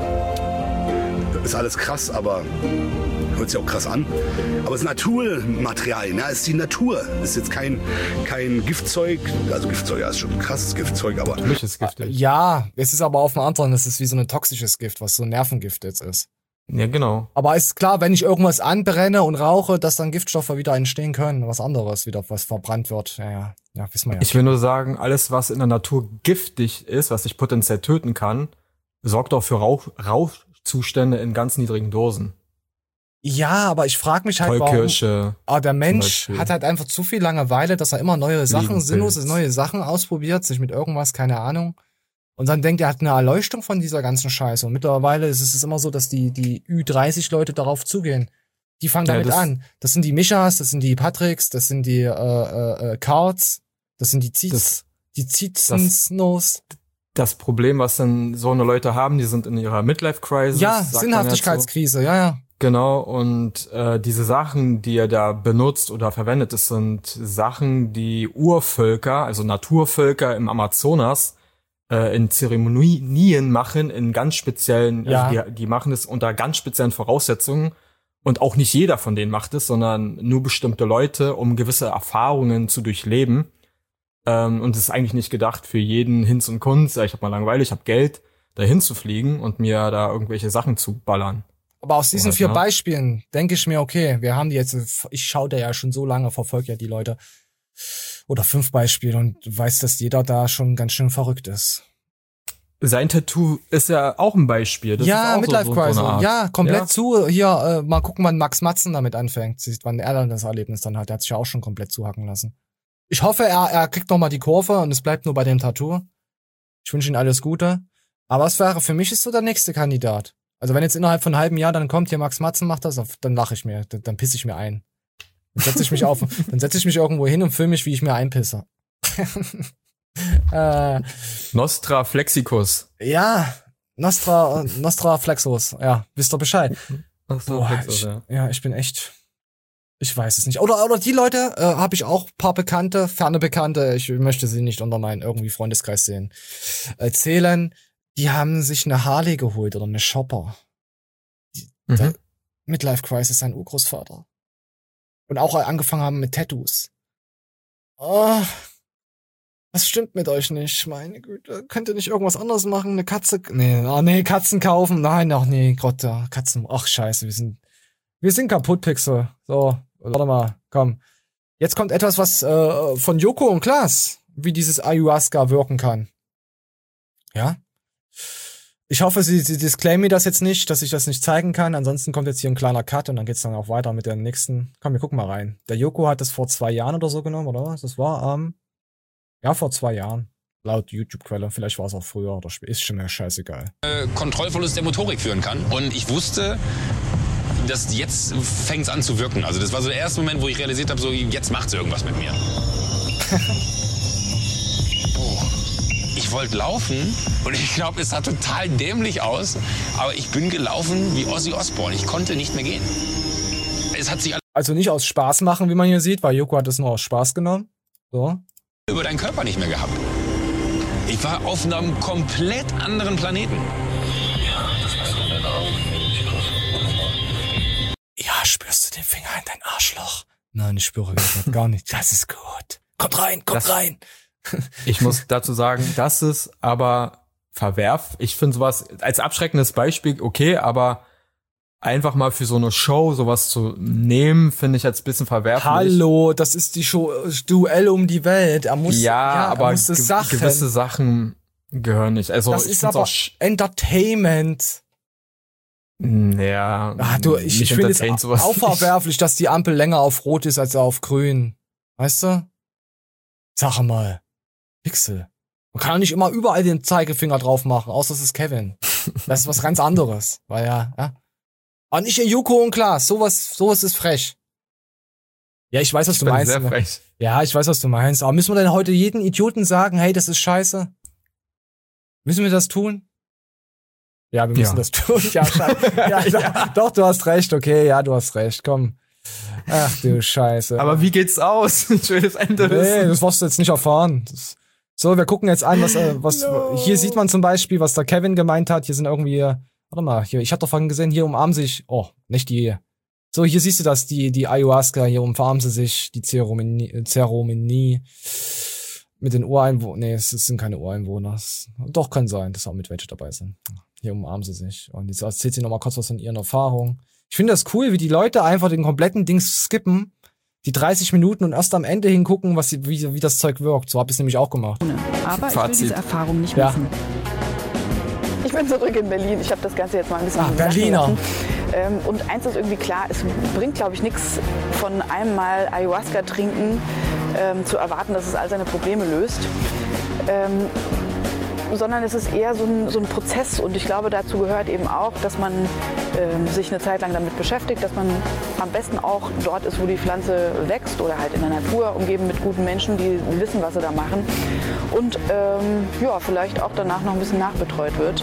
Speaker 7: Das ist alles krass, aber hört sich auch krass an. Aber es ist Naturmaterialien, ja, es ist die Natur. Es ist jetzt kein, kein Giftzeug, also Giftzeug, ja, ist schon ein krasses Giftzeug, aber
Speaker 2: Für mich ist giftig.
Speaker 1: Ja, es ist aber auf einem anderen, es ist wie so ein toxisches Gift, was so ein Nervengift jetzt ist.
Speaker 2: Ja, genau.
Speaker 1: Aber ist klar, wenn ich irgendwas anbrenne und rauche, dass dann Giftstoffe wieder entstehen können, was anderes wieder, was verbrannt wird. Ja, ja, ja, wissen wir ja.
Speaker 2: Ich will nur sagen, alles, was in der Natur giftig ist, was dich potenziell töten kann, sorgt auch für Rauch, Rauchzustände in ganz niedrigen Dosen.
Speaker 1: Ja, aber ich frage mich halt, warum.
Speaker 2: Tollkirsche.
Speaker 1: Aber der Mensch
Speaker 2: Beispiel.
Speaker 1: hat halt einfach zu viel Langeweile, dass er immer neue Sachen,
Speaker 2: Fliegenpilz.
Speaker 1: sinnlose neue Sachen ausprobiert, sich mit irgendwas, keine Ahnung. Und dann denkt er, hat eine Erleuchtung von dieser ganzen Scheiße. Und mittlerweile ist es immer so, dass die, die Ü dreißig Leute darauf zugehen. Die fangen
Speaker 2: Ja,
Speaker 1: damit
Speaker 2: das-
Speaker 1: an. Das sind die Mischas, das sind die Patricks, das sind die, äh, äh, äh Cards, das sind die Zietz,
Speaker 2: Das-
Speaker 1: die Zietzensnos.
Speaker 2: Das Problem, was dann so eine Leute haben, die sind in ihrer Midlife-Crisis.
Speaker 1: Ja,
Speaker 2: sagt man
Speaker 1: Sinnhaftigkeitskrise, ja, ja.
Speaker 2: Genau, und äh, diese Sachen, die er da benutzt oder verwendet, das sind Sachen, die Urvölker, also Naturvölker im Amazonas, äh, in Zeremonien machen, in ganz speziellen,
Speaker 1: Ja.
Speaker 2: also die, die machen es unter ganz speziellen Voraussetzungen. Und auch nicht jeder von denen macht es, sondern nur bestimmte Leute, um gewisse Erfahrungen zu durchleben. Ähm, und es ist eigentlich nicht gedacht für jeden Hinz und Kunz. Ja, ich hab mal Langeweile, ich hab Geld, da hinzufliegen und mir da irgendwelche Sachen zu ballern.
Speaker 1: Aber aus diesen
Speaker 2: Oder,
Speaker 1: vier
Speaker 2: ja.
Speaker 1: Beispielen denke ich mir, okay, wir haben die jetzt, ich schaue da ja schon so lange, verfolge ja die Leute. Oder fünf Beispiele und weiß, dass jeder da schon ganz schön verrückt ist.
Speaker 2: Sein Tattoo ist ja auch ein Beispiel. Das
Speaker 1: ja,
Speaker 2: ist auch
Speaker 1: Midlife
Speaker 2: so, so, so
Speaker 1: Crisis.
Speaker 2: eine Art.
Speaker 1: Ja, komplett
Speaker 2: Ja.
Speaker 1: zu. Hier, äh, mal gucken, wann Max Matzen damit anfängt. Sieht, wann er dann das Erlebnis dann hat. Der hat sich ja auch schon komplett zuhacken lassen. Ich hoffe, er, er kriegt noch mal die Kurve und es bleibt nur bei dem Tattoo. Ich wünsche ihm alles Gute. Aber es wäre, für mich ist so der nächste Kandidat. Also wenn jetzt innerhalb von einem halben Jahr dann kommt, hier Max Matzen macht das, dann lache ich mir, dann, dann pisse ich mir ein. Dann setze ich mich auf, dann setze ich mich irgendwo hin und filme mich, wie ich mir einpisse. äh,
Speaker 2: Nostra Flexicus.
Speaker 1: Ja, Nostra, Nostra Flexus, ja, wisst ihr Bescheid.
Speaker 2: Nostra
Speaker 1: Boah,
Speaker 2: Flexus,
Speaker 1: ich,
Speaker 2: ja.
Speaker 1: ja, ich bin echt, ich weiß es nicht. Oder, oder die Leute, äh, habe ich auch ein paar Bekannte, ferne Bekannte, ich möchte sie nicht unter meinen irgendwie Freundeskreis sehen, erzählen, die haben sich eine Harley geholt oder eine Shopper. Die,
Speaker 2: Mhm.
Speaker 1: der Midlife Crisis, sein Urgroßvater. Und auch angefangen haben mit Tattoos. Oh, was stimmt mit euch nicht? Meine Güte, könnt ihr nicht irgendwas anderes machen? Eine Katze? Nee, oh nee, Katzen kaufen? Nein, ach nee, Gott, ja, Katzen. Ach scheiße, wir sind, wir sind kaputt, Pixel. So, warte mal, komm. Jetzt kommt etwas, was äh, von Joko und Klaas, wie dieses Ayahuasca wirken kann. Ja? Ich hoffe, sie, sie disclaimen mir das jetzt nicht, dass ich das nicht zeigen kann. Ansonsten kommt jetzt hier ein kleiner Cut und dann geht's dann auch weiter mit der nächsten. Komm, wir gucken mal rein. Der Joko hat das vor zwei Jahren oder so genommen, oder was? Das war, ähm, ja, vor zwei Jahren. Laut YouTube-Quelle. Vielleicht war es auch früher oder später. Ist schon mir scheißegal.
Speaker 9: Äh, Kontrollverlust der Motorik führen kann. Und ich wusste, dass jetzt fängt es an zu wirken. Also das war so der erste Moment, wo ich realisiert habe, so jetzt macht's irgendwas mit mir. Ich wollte laufen und ich glaube, es sah total dämlich aus, aber ich bin gelaufen wie Ozzy Osbourne. Ich konnte nicht mehr gehen. Es hat sich
Speaker 1: Also nicht aus Spaß machen, wie man hier sieht, weil Joko hat es nur aus Spaß genommen. So.
Speaker 9: über deinen Körper nicht mehr gehabt. Ich war auf einem komplett anderen Planeten.
Speaker 1: Ja, spürst du den Finger in dein Arschloch? Nein, ich spüre gar nicht. Das ist gut. Kommt rein, kommt
Speaker 2: Das-
Speaker 1: rein.
Speaker 2: Ich muss dazu sagen, das ist aber verwerf. Ich finde sowas als abschreckendes Beispiel okay, aber einfach mal für so eine Show sowas zu nehmen, finde ich als bisschen verwerflich.
Speaker 1: Hallo, das ist die Show Duell um die Welt. Er muss,
Speaker 2: Ja,
Speaker 1: ja
Speaker 2: aber
Speaker 1: er muss es
Speaker 2: ge-
Speaker 1: Sachen.
Speaker 2: gewisse Sachen gehören nicht. Also
Speaker 1: das
Speaker 2: ich
Speaker 1: ist
Speaker 2: find's
Speaker 1: aber
Speaker 2: auch sch-
Speaker 1: Entertainment.
Speaker 2: ja,
Speaker 1: Ah, du, ich,
Speaker 2: mich
Speaker 1: ich finde es
Speaker 2: entertaint sowas
Speaker 1: auch
Speaker 2: nicht.
Speaker 1: verwerflich, dass die Ampel länger auf Rot ist als auf Grün. Weißt du? Sag mal. Pixel. Man kann doch nicht immer überall den Zeigefinger drauf machen, außer es ist Kevin. Das ist was ganz anderes. Weil ja, ja. Aber nicht in Joko und Klaas. Sowas, sowas ist frech. Ja, ich weiß, was
Speaker 2: Ich
Speaker 1: du
Speaker 2: bin
Speaker 1: meinst.
Speaker 2: sehr
Speaker 1: ne?
Speaker 2: frech.
Speaker 1: Ja, ich weiß, was du meinst. Aber müssen wir denn heute jeden Idioten sagen, hey, das ist scheiße? Müssen wir das tun? Ja, wir müssen
Speaker 2: Ja.
Speaker 1: das tun. Ja, scheiße. Ja, ja, doch, du hast recht. Okay, ja, du hast recht. Komm. Ach du Scheiße.
Speaker 2: Aber wie geht's aus? Ich will das Ende
Speaker 1: nee,
Speaker 2: wissen.
Speaker 1: das wirst du jetzt nicht erfahren. Das, so, wir gucken jetzt an, was, äh, was
Speaker 2: No.
Speaker 1: hier sieht man zum Beispiel, was der Kevin gemeint hat. Hier sind irgendwie, warte mal, hier, ich hatte doch vorhin gesehen, hier umarmen sich, oh, nicht die. So, hier siehst du das, die, die Ayahuasca, hier umarmen sie sich, die Zeremonie, Zeremonie mit den Ureinwohnern. Nee, es, es sind keine Ureinwohner. Es, doch, kann sein, dass auch mit welche dabei sind. Hier umarmen sie sich. Und jetzt erzählt sie nochmal kurz was von ihren Erfahrungen. Ich finde das cool, wie die Leute einfach den kompletten Dings skippen, die dreißig Minuten und erst am Ende hingucken, was sie, wie, wie das Zeug wirkt. So habe ich es nämlich auch gemacht.
Speaker 10: Aber ich will
Speaker 2: Fazit.
Speaker 10: diese Erfahrung nicht
Speaker 1: Ja.
Speaker 10: missen.
Speaker 11: Ich bin zurück in Berlin. Ich habe das Ganze jetzt mal ein bisschen
Speaker 1: Ah,
Speaker 11: sacken
Speaker 1: Berliner.
Speaker 11: lassen. Ähm, und eins ist irgendwie klar, es bringt, glaube ich, nichts von einmal Ayahuasca trinken ähm, zu erwarten, dass es all seine Probleme löst. Ähm, sondern es ist eher so ein, so ein Prozess. Und ich glaube, dazu gehört eben auch, dass man ähm, sich eine Zeit lang damit beschäftigt, dass man am besten auch dort ist, wo die Pflanze wächst oder halt in der Natur, umgeben mit guten Menschen, die wissen, was sie da machen. Und ähm, ja, vielleicht auch danach noch ein bisschen nachbetreut wird.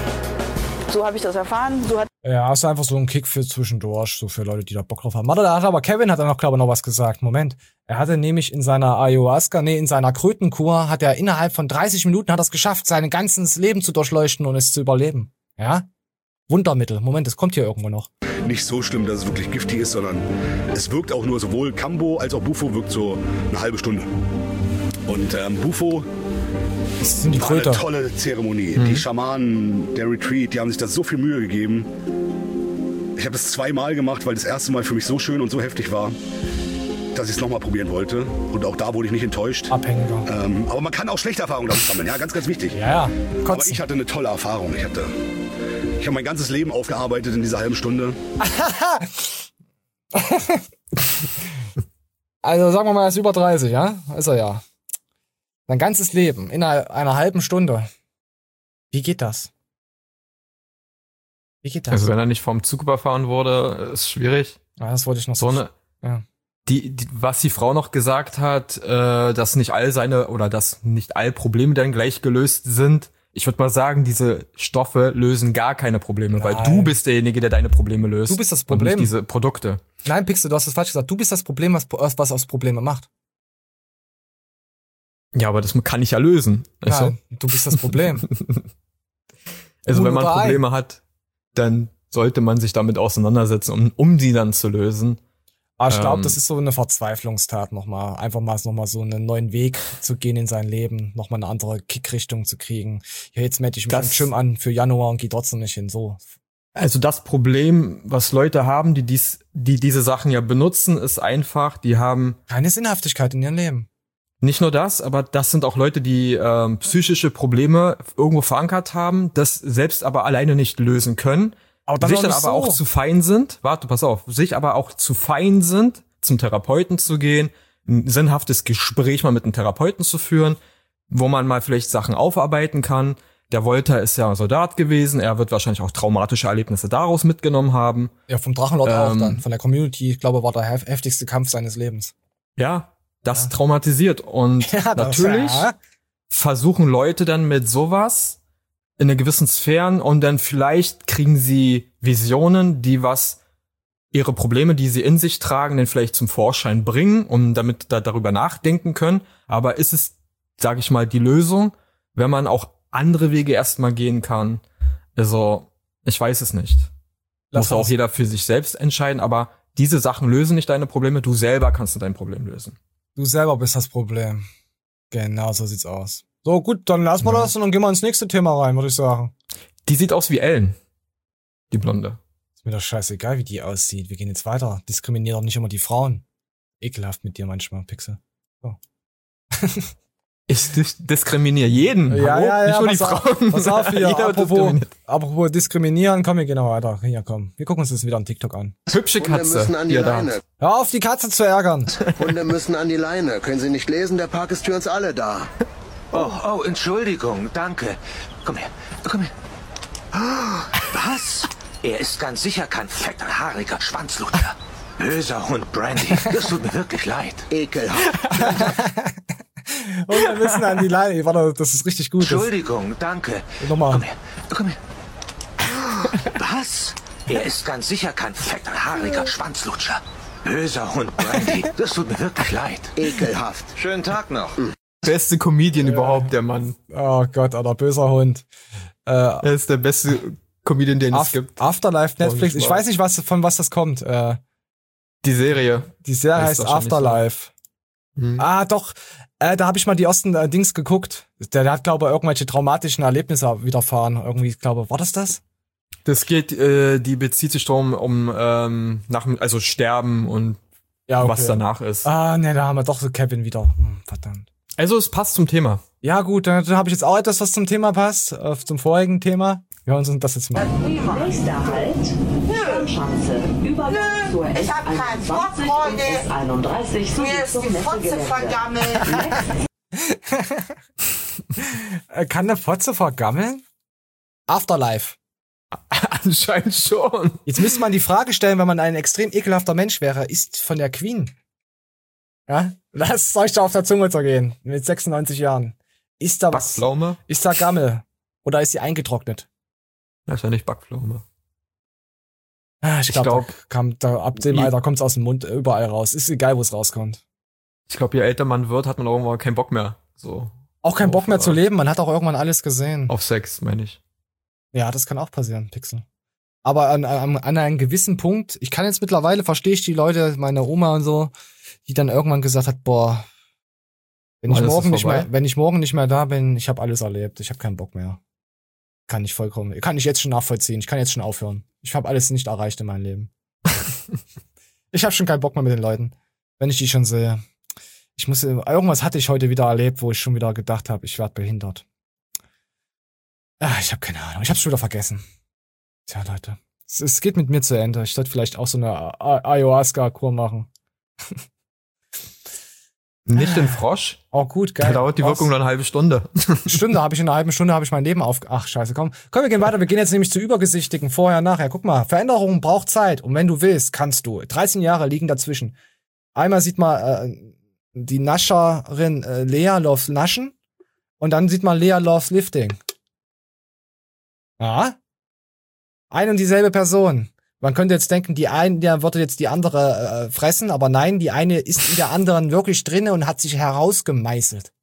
Speaker 11: So habe ich das erfahren. So hat
Speaker 1: Ja, ist einfach so ein Kick für zwischendurch, so für Leute, die da Bock drauf haben. Warte, da hat aber Kevin hat dann noch, glaube ich, noch was gesagt. Moment. Er hatte nämlich in seiner Ayahuasca, nee, in seiner Krötenkur, hat er innerhalb von dreißig Minuten hat er es geschafft, sein ganzes Leben zu durchleuchten und es zu überleben. Ja? Wundermittel. Moment, es kommt hier irgendwo noch.
Speaker 7: Nicht so schlimm, dass es wirklich giftig ist, sondern es wirkt auch nur, sowohl Kambo als auch Bufo wirkt so eine halbe Stunde. Und ähm, Bufo
Speaker 1: Das sind die
Speaker 7: war eine
Speaker 1: Kröter.
Speaker 7: tolle Zeremonie. Die Schamanen, der Retreat, die haben sich da so viel Mühe gegeben. Ich habe das zweimal gemacht, weil das erste Mal für mich so schön und so heftig war, dass ich es nochmal probieren wollte. Und auch da wurde ich nicht enttäuscht.
Speaker 1: Abhängiger.
Speaker 7: Ähm, aber man kann auch schlechte Erfahrungen damit sammeln, ja, ganz, ganz wichtig.
Speaker 1: Ja, ja.
Speaker 7: Aber
Speaker 1: Kotzen.
Speaker 7: ich hatte eine tolle Erfahrung. Ich hatte, ich habe mein ganzes Leben aufgearbeitet in dieser halben Stunde.
Speaker 1: Also sagen wir mal, er ist über dreißig, ja? Ist er ja. Sein ganzes Leben in einer, einer halben Stunde. Wie geht das? Wie geht das?
Speaker 2: Also wenn er nicht vom Zug überfahren wurde, ist schwierig.
Speaker 1: Ja, das wollte ich noch
Speaker 2: so
Speaker 1: so
Speaker 2: eine,
Speaker 1: ja.
Speaker 2: die, die, was die Frau noch gesagt hat, äh, dass nicht all seine oder dass nicht all Probleme dann gleich gelöst sind. Ich würde mal sagen, diese Stoffe lösen gar keine Probleme,
Speaker 1: Nein.
Speaker 2: weil du bist derjenige, der deine Probleme löst.
Speaker 1: Du bist das
Speaker 2: Und
Speaker 1: Problem.
Speaker 2: nicht diese Produkte.
Speaker 1: Nein, Pixel, du hast das falsch gesagt. Du bist das Problem, was, was aus Probleme macht.
Speaker 2: Ja, aber das kann ich ja lösen. Also,
Speaker 1: Nein, du bist das Problem.
Speaker 2: also
Speaker 1: Huhn
Speaker 2: wenn man
Speaker 1: oder Ei?
Speaker 2: Probleme hat, dann sollte man sich damit auseinandersetzen, um, um die dann zu lösen.
Speaker 1: Aber ich glaube,
Speaker 2: Ähm,
Speaker 1: das ist so eine Verzweiflungstat nochmal. Einfach mal nochmal so einen neuen Weg zu gehen in sein Leben, nochmal eine andere Kickrichtung zu kriegen. Ja, jetzt melde ich mich
Speaker 2: Das-
Speaker 1: im Gym an für Januar und gehe trotzdem nicht hin. So.
Speaker 2: Also das Problem, was Leute haben, die dies, die diese Sachen ja benutzen, ist einfach, die haben
Speaker 1: Keine Sinnhaftigkeit in ihrem Leben.
Speaker 2: nicht nur das, aber das sind auch Leute, die ähm, psychische Probleme irgendwo verankert haben, das selbst aber alleine nicht lösen können,
Speaker 1: Aber dann
Speaker 2: sich
Speaker 1: auch
Speaker 2: dann
Speaker 1: nicht
Speaker 2: aber
Speaker 1: so.
Speaker 2: auch zu fein sind, warte, pass auf, sich aber auch zu fein sind, zum Therapeuten zu gehen, ein sinnhaftes Gespräch mal mit einem Therapeuten zu führen, wo man mal vielleicht Sachen aufarbeiten kann. Der Wolter ist ja Soldat gewesen, er wird wahrscheinlich auch traumatische Erlebnisse daraus mitgenommen haben.
Speaker 1: Ja, vom Drachenlord auch
Speaker 2: Ähm,
Speaker 1: dann. Von der Community, ich glaube, war der hef- heftigste Kampf seines Lebens.
Speaker 2: Ja, das traumatisiert. Und
Speaker 1: Ja, das-
Speaker 2: natürlich
Speaker 1: ja.
Speaker 2: versuchen Leute dann mit sowas in einer gewissen Sphären und dann vielleicht kriegen sie Visionen, die was ihre Probleme, die sie in sich tragen, dann vielleicht zum Vorschein bringen, um damit da darüber nachdenken können. Aber ist es, sage ich mal, die Lösung, wenn man auch andere Wege erstmal gehen kann? Also, ich weiß es nicht.
Speaker 1: Lass
Speaker 2: Muss auch
Speaker 1: aus.
Speaker 2: jeder für sich selbst entscheiden, aber diese Sachen lösen nicht deine Probleme, du selber kannst dein Problem lösen.
Speaker 1: Du selber bist das Problem. Genau, so sieht's aus. So, gut, dann lassen wir
Speaker 2: Ja.
Speaker 1: das und dann gehen wir ins nächste Thema rein, würde ich sagen.
Speaker 2: Die sieht aus wie Ellen, die Blonde.
Speaker 1: Ist mir doch scheißegal, wie die aussieht. Wir gehen jetzt weiter. Diskriminier doch nicht immer die Frauen. Ekelhaft mit dir manchmal, Pixel. So.
Speaker 2: Ich dis diskriminiere jeden.
Speaker 1: Ja,
Speaker 2: Hallo?
Speaker 1: ja, ja,
Speaker 2: Nicht nur die
Speaker 1: pass auf-
Speaker 2: Frauen.
Speaker 1: pass auf hier,
Speaker 2: Jeder wird
Speaker 1: apropos,
Speaker 2: diskriminiert.
Speaker 1: apropos diskriminieren, komm, wir gehen noch weiter. Hier, komm. Wir gucken uns das wieder an TikTok an.
Speaker 2: Hübsche
Speaker 10: Hunde
Speaker 2: Katze.
Speaker 10: müssen an die
Speaker 2: die er da
Speaker 10: Leine.
Speaker 2: hat.
Speaker 1: Hör auf, die Katze zu ärgern.
Speaker 10: Hunde müssen an die Leine. Können Sie nicht lesen? Der Park ist für uns alle da.
Speaker 12: Oh, oh, Entschuldigung, danke. Komm her, komm her. Was? Er ist ganz sicher kein fetter, haariger Schwanzlutscher. Böser Hund Brandy. Das tut mir wirklich leid.
Speaker 10: Ekelhaft.
Speaker 1: Und wir müssen an die Leine. Warte, das ist richtig gut. Das,
Speaker 12: Entschuldigung, danke.
Speaker 1: nochmal.
Speaker 12: Komm her, komm her. Was? Er ist ganz sicher kein fetter, haariger Schwanzlutscher. Böser Hund Brandy. Das tut mir wirklich leid.
Speaker 10: Ekelhaft.
Speaker 12: Schönen Tag noch.
Speaker 2: Beste Comedian überhaupt, der Mann.
Speaker 1: Oh Gott, Alter, böser Hund. Äh,
Speaker 2: Er ist der beste Comedian, den es
Speaker 1: Af
Speaker 2: gibt.
Speaker 1: Afterlife, Netflix. Ich
Speaker 2: Spaß.
Speaker 1: weiß nicht, was, von was das kommt. Äh,
Speaker 2: Die Serie.
Speaker 1: die Serie
Speaker 2: Weiß
Speaker 1: heißt
Speaker 2: wahrscheinlich
Speaker 1: Afterlife.
Speaker 2: Hm.
Speaker 1: Ah, doch. Äh, da habe ich mal die ersten äh, Dings geguckt. Der, der hat, glaube ich, irgendwelche traumatischen Erlebnisse widerfahren. Irgendwie, ich glaube, war das das?
Speaker 2: Das geht, äh, die bezieht sich darum, um ähm, nach, also Sterben und
Speaker 1: Ja, okay.
Speaker 2: was danach ist.
Speaker 1: Ah, ne, da haben wir doch so Kevin wieder. Hm, verdammt.
Speaker 2: Also es passt zum Thema.
Speaker 1: Ja, gut, dann, dann habe ich jetzt auch etwas, was zum Thema passt, äh, zum vorigen Thema. Wir hören uns das jetzt mal.
Speaker 13: Nächster Halt, Schanze. Übergang zur
Speaker 3: Ich hab keinen Bock heute.
Speaker 13: S einunddreißig.
Speaker 3: Mir ist die Fotze vergammelt.
Speaker 1: Äh, Kann eine Fotze vergammeln? Afterlife.
Speaker 2: Anscheinend schon.
Speaker 1: Jetzt müsste man die Frage stellen, wenn man ein extrem ekelhafter Mensch wäre, ist von der Queen. Ja? Lasst euch da auf der Zunge zergehen. Mit sechsundneunzig Jahren. Ist da was?
Speaker 2: Backpflaume?
Speaker 1: Ist da Gammel? Oder ist sie eingetrocknet?
Speaker 2: Wahrscheinlich Backpflaume.
Speaker 1: Ah, ich
Speaker 2: Ich
Speaker 1: glaube,
Speaker 2: glaub,
Speaker 1: glaub, kam da, ab dem
Speaker 2: i-
Speaker 1: Alter kommt's aus dem Mund überall raus. Ist egal, wo es rauskommt.
Speaker 2: Ich glaube, je älter man wird, hat man auch irgendwann keinen Bock mehr. So.
Speaker 1: Auch keinen
Speaker 2: auf,
Speaker 1: Bock mehr zu
Speaker 2: äh,
Speaker 1: leben. Man hat auch irgendwann alles gesehen.
Speaker 2: Auf Sex, meine ich.
Speaker 1: Ja, das kann auch passieren, Pixel. Aber an, an, an einem gewissen Punkt, ich kann jetzt mittlerweile, verstehe ich die Leute, meine Oma und so, die dann irgendwann gesagt hat, boah, wenn ich
Speaker 2: Alles ist
Speaker 1: morgen nicht
Speaker 2: vorbei.
Speaker 1: mehr, wenn ich morgen nicht mehr da bin, ich habe alles erlebt, ich habe keinen Bock mehr. Kann ich vollkommen, kann ich jetzt schon nachvollziehen, ich kann jetzt schon aufhören. Ich habe alles nicht erreicht in meinem Leben. Ich habe schon keinen Bock mehr mit den Leuten, wenn ich die schon sehe. Ich muss, irgendwas hatte ich heute wieder erlebt, wo ich schon wieder gedacht habe, ich werde behindert. Ah, ich habe keine Ahnung, ich habe schon wieder vergessen. Tja, Leute, es, es geht mit mir zu Ende. Ich sollte vielleicht auch so eine A- Ayahuasca-Kur machen.
Speaker 2: Nicht den Frosch.
Speaker 1: Oh gut, geil.
Speaker 2: Da dauert die Wirkung nur eine halbe Stunde.
Speaker 1: Stunde habe ich in einer halben Stunde habe ich mein Leben auf. Ach scheiße, komm. Komm, wir gehen weiter. Wir gehen jetzt nämlich zu Übergesichtigen. Vorher, nachher. Guck mal, Veränderung braucht Zeit. Und wenn du willst, kannst du. dreizehn Jahre liegen dazwischen. Einmal sieht man äh, die Nascherin äh, Lea loves Naschen. Und dann sieht man Lea loves Lifting. Ja. Ein und dieselbe Person. Man könnte jetzt denken, die eine, der würde jetzt die andere äh, fressen, aber nein, die eine ist in der anderen wirklich drinne und hat sich herausgemeißelt.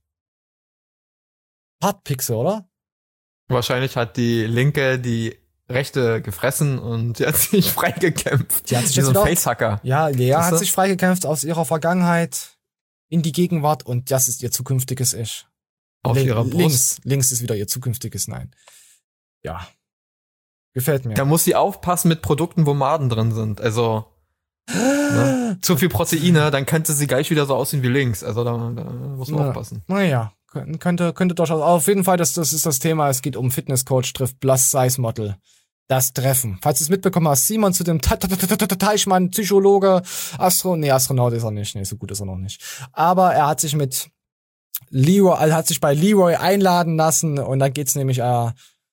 Speaker 1: Hartpixel, oder?
Speaker 2: Wahrscheinlich hat die Linke die Rechte gefressen und die hat sich freigekämpft.
Speaker 1: Die hat sich
Speaker 2: Wie
Speaker 1: jetzt
Speaker 2: so ein
Speaker 1: wieder,
Speaker 2: Facehacker.
Speaker 1: Ja, Lea
Speaker 2: Weißt
Speaker 1: hat
Speaker 2: du?
Speaker 1: sich freigekämpft aus ihrer Vergangenheit in die Gegenwart und das ist ihr zukünftiges Ich.
Speaker 2: Auf
Speaker 1: Lin-
Speaker 2: ihrer Brust.
Speaker 1: Links, links ist wieder ihr zukünftiges Nein. Ja. Gefällt mir.
Speaker 2: Da muss sie aufpassen mit Produkten, wo Maden drin sind. Also ne? Zu viel Proteine, dann könnte sie gleich wieder so aussehen wie links. Also da, da muss man
Speaker 1: Ja.
Speaker 2: aufpassen.
Speaker 1: Naja, könnte, könnte durchaus. Auf jeden Fall, das, das ist das Thema. Es geht um Fitnesscoach trifft Plus-Size-Model. Das Treffen. Falls du es mitbekommen hast, Simon zu dem Ta- Ta- Ta- Ta- Ta- Teichmann, Psychologe, Astro, nee, Astronaut ist er nicht. Nee, so gut ist er noch nicht. Aber er hat sich mit Leroy, also hat sich bei Leroy einladen lassen und dann geht's nämlich, äh,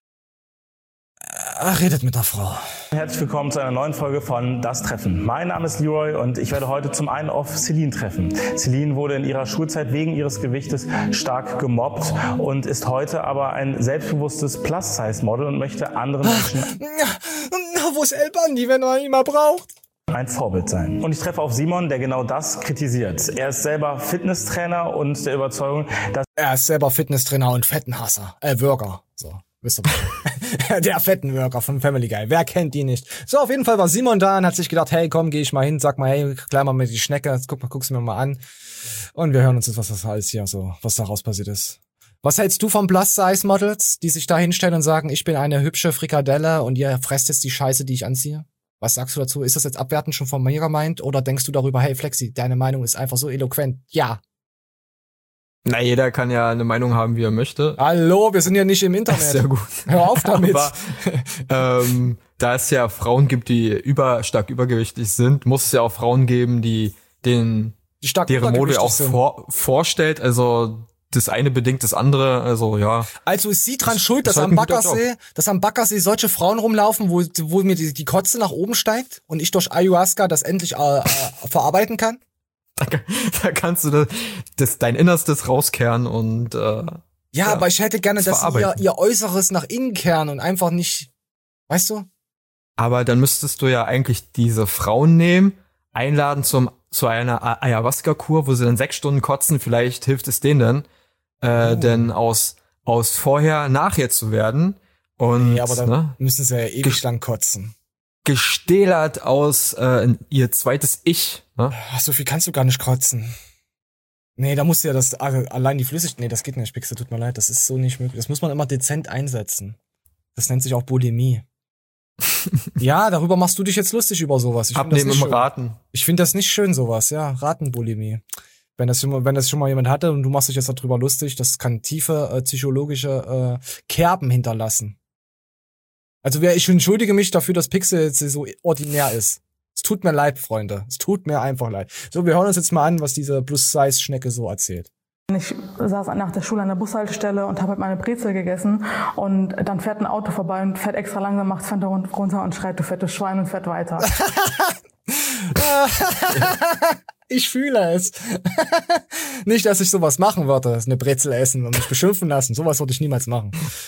Speaker 1: er redet mit der Frau.
Speaker 14: Herzlich willkommen zu einer neuen Folge von Das Treffen. Mein Name ist Leroy und ich werde heute zum einen auf Celine treffen. Celine wurde in ihrer Schulzeit wegen ihres Gewichtes stark gemobbt und ist heute aber ein selbstbewusstes Plus-Size-Model und möchte anderen Menschen
Speaker 1: Wo ist El Bandi, wenn man ihn mal braucht?
Speaker 14: ein Vorbild sein. Und ich treffe auf Simon, der genau das kritisiert. Er ist selber Fitnesstrainer und der Überzeugung, dass
Speaker 1: Er ist selber Fitnesstrainer und Fettenhasser. Äh, Worker. So, wisst ihr Bescheid. Der Fettenworker von Family Guy. Wer kennt die nicht? So, auf jeden Fall war Simon da und hat sich gedacht, hey, komm, geh ich mal hin, sag mal, hey, klär mal mit die Schnecke, jetzt guck mal, guck's mir mal an. Und wir hören uns jetzt, was das alles hier so, was daraus passiert ist. Was hältst du von Plus-Size-Models, die sich da hinstellen und sagen, ich bin eine hübsche Frikadelle und ihr fresst jetzt die Scheiße, die ich anziehe? Was sagst du dazu? Ist das jetzt abwertend schon von mir gemeint oder denkst du darüber, hey Flexi, deine Meinung ist einfach so eloquent? Ja.
Speaker 2: Na, jeder kann ja eine Meinung haben, wie er möchte.
Speaker 1: Hallo, wir sind ja nicht im Internet.
Speaker 2: Sehr gut.
Speaker 1: Hör auf damit.
Speaker 2: Aber, ähm, da es ja Frauen gibt, die über, stark übergewichtig sind, muss es ja auch Frauen geben, die den,
Speaker 1: die stark
Speaker 2: deren Mode auch
Speaker 1: sind.
Speaker 2: vor, vorstellt. Also, das eine bedingt das andere, also ja.
Speaker 1: Also ist sie dran schuld,
Speaker 2: ist
Speaker 1: dass
Speaker 2: halt
Speaker 1: am
Speaker 2: ein guter
Speaker 1: Baggersee, dass am Baggersee solche Frauen rumlaufen, wo, wo mir die, die Kotze nach oben steigt und ich durch Ayahuasca das endlich äh, äh, verarbeiten kann?
Speaker 2: Da, da kannst du das, das dein Innerstes rauskehren und äh,
Speaker 1: Ja,
Speaker 2: ja,
Speaker 1: aber ich hätte gerne,
Speaker 2: das
Speaker 1: dass sie ihr,
Speaker 2: verarbeiten.
Speaker 1: ihr Äußeres nach innen kehren und einfach nicht, weißt du?
Speaker 2: Aber dann müsstest du ja eigentlich diese Frauen nehmen, einladen zum zu einer A- Ayahuasca-Kur, wo sie dann sechs Stunden kotzen, vielleicht hilft es denen dann, äh,
Speaker 1: Oh.
Speaker 2: denn aus aus vorher nachher zu werden und
Speaker 1: Nee, aber dann
Speaker 2: ne,
Speaker 1: müssen sie ja ewig lang kotzen.
Speaker 2: gestählert aus äh, ihr zweites Ich. Ne?
Speaker 1: Ach, so viel kannst du gar nicht kotzen. Nee, da musst du ja das, also allein die Flüssigkeit, nee, das geht nicht, Pixel, tut mir leid, das ist so nicht möglich. Das muss man immer dezent einsetzen. Das nennt sich auch Bulimie. Ja, darüber machst du dich jetzt lustig über sowas. Ich find das
Speaker 2: Abnehmen
Speaker 1: nicht
Speaker 2: im
Speaker 1: schön.
Speaker 2: Raten.
Speaker 1: Ich finde das nicht schön, sowas, ja. Ratenbulimie. Wenn das, schon mal, wenn das schon mal jemand hatte und du machst dich jetzt darüber lustig, das kann tiefe äh, psychologische äh, Kerben hinterlassen. Also wer, ich entschuldige mich dafür, dass Pixel jetzt so ordinär ist. Es tut mir leid, Freunde. Es tut mir einfach leid. So, wir hören uns jetzt mal an, was diese Plus-Size-Schnecke so erzählt.
Speaker 15: Ich saß nach der Schule an der Bushaltestelle und habe halt meine Brezel gegessen und dann fährt ein Auto vorbei und fährt extra langsam, macht Fenster runter und schreit, du fettes Schwein, und fährt weiter.
Speaker 1: Ich fühle es. Nicht, dass ich sowas machen würde, eine Brezel essen und mich beschimpfen lassen. Sowas würde ich niemals machen.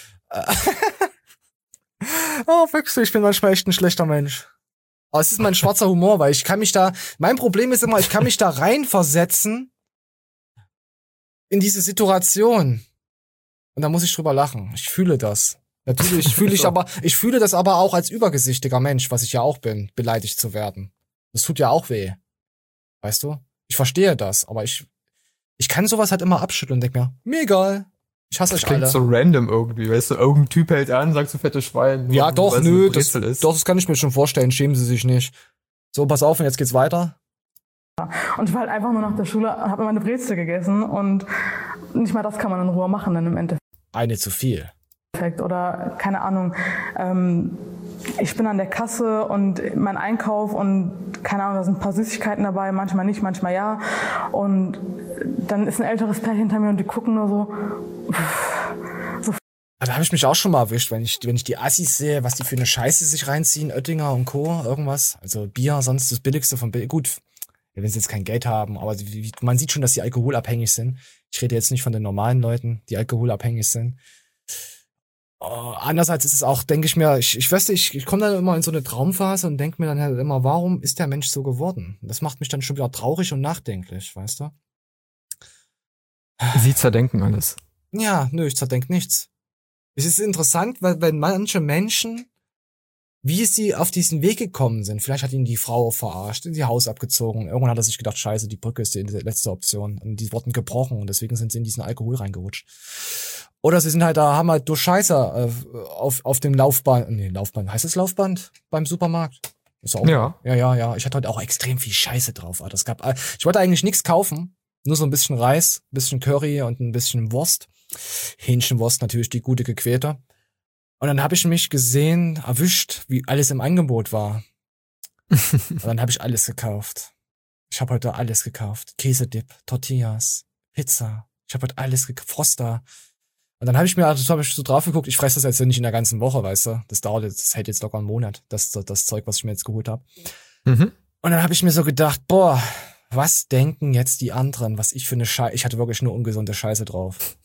Speaker 1: Oh, Füchse, ich bin manchmal echt ein schlechter Mensch. Aber es ist mein schwarzer Humor, weil ich kann mich da, mein Problem ist immer, ich kann mich da reinversetzen in diese Situation. Und da muss ich drüber lachen. Ich fühle das. Natürlich fühle ich aber, ich fühle das aber auch als übergewichtiger Mensch, was ich ja auch bin, beleidigt zu werden. Das tut ja auch weh. Weißt du? Ich verstehe das, aber ich, ich kann sowas halt immer abschütteln und denk mir, mir egal. Ich hasse
Speaker 2: Das
Speaker 1: euch
Speaker 2: klingt
Speaker 1: alle.
Speaker 2: so random irgendwie, weißt du, irgendein Typ hält an, sagst du fettes Schwein.
Speaker 1: Ja,
Speaker 2: weil
Speaker 1: doch,
Speaker 2: es
Speaker 1: nö,
Speaker 2: eine
Speaker 1: das,
Speaker 2: Brezel ist.
Speaker 1: doch, das kann ich mir schon vorstellen. Schämen Sie sich nicht. So, pass auf, und jetzt geht's weiter.
Speaker 15: Und ich war halt einfach nur nach der Schule und habe meine Brezel gegessen und nicht mal das kann man in Ruhe machen dann im Endeffekt.
Speaker 1: Eine zu viel.
Speaker 15: Oder keine Ahnung, ähm, ich bin an der Kasse und mein Einkauf und keine Ahnung, da sind ein paar Süßigkeiten dabei, manchmal nicht, manchmal ja. Und dann ist ein älteres Pärchen hinter mir und die gucken nur so. so.
Speaker 1: Da habe ich mich auch schon mal erwischt, wenn ich, wenn ich die Assis sehe, was die für eine Scheiße sich reinziehen, Oettinger und Co., irgendwas. Also Bier, sonst das Billigste von Bill. Gut, wenn sie jetzt kein Geld haben, aber man sieht schon, dass sie alkoholabhängig sind. Ich rede jetzt nicht von den normalen Leuten, die alkoholabhängig sind. Uh, andererseits ist es auch, denke ich mir, ich, ich weiß nicht, ich, ich komme dann immer in so eine Traumphase und denke mir dann halt immer, warum ist der Mensch so geworden? Das macht mich dann schon wieder traurig und nachdenklich, weißt du?
Speaker 2: Sie zerdenken alles.
Speaker 1: Ja, nö, ich zerdenke nichts. Es ist interessant, weil wenn manche Menschen, wie sie auf diesen Weg gekommen sind, vielleicht hat ihn die Frau verarscht, in die Haus abgezogen, irgendwann hat er sich gedacht, scheiße, die Brücke ist die letzte Option und die wurden gebrochen und deswegen sind sie in diesen Alkohol reingerutscht. Oder sie sind halt da, haben halt durch Scheiße äh, auf, auf dem Laufband, nee, Laufband, heißt das Laufband beim Supermarkt? Ist auch,
Speaker 2: ja.
Speaker 1: Ja, ja, ja. Ich hatte heute auch extrem viel Scheiße drauf. Alter. Es gab, ich wollte eigentlich nichts kaufen, nur so ein bisschen Reis, ein bisschen Curry und ein bisschen Wurst. Hähnchenwurst natürlich, die gute gequälte. Und dann habe ich mich gesehen, erwischt, wie alles im Angebot war. Und dann habe ich alles gekauft. Ich habe heute alles gekauft. Käsedip, Tortillas, Pizza. Ich habe heute alles gekauft. Froster. Und dann habe ich mir, also habe ich so drauf geguckt, ich fresse das jetzt nicht in der ganzen Woche, weißt du. Das dauert jetzt, das hält jetzt locker einen Monat, das, das Zeug, was ich mir jetzt geholt habe.
Speaker 2: Mhm.
Speaker 1: Und dann habe ich mir so gedacht, boah, was denken jetzt die anderen, was ich für eine Scheiße, ich hatte wirklich nur ungesunde Scheiße drauf.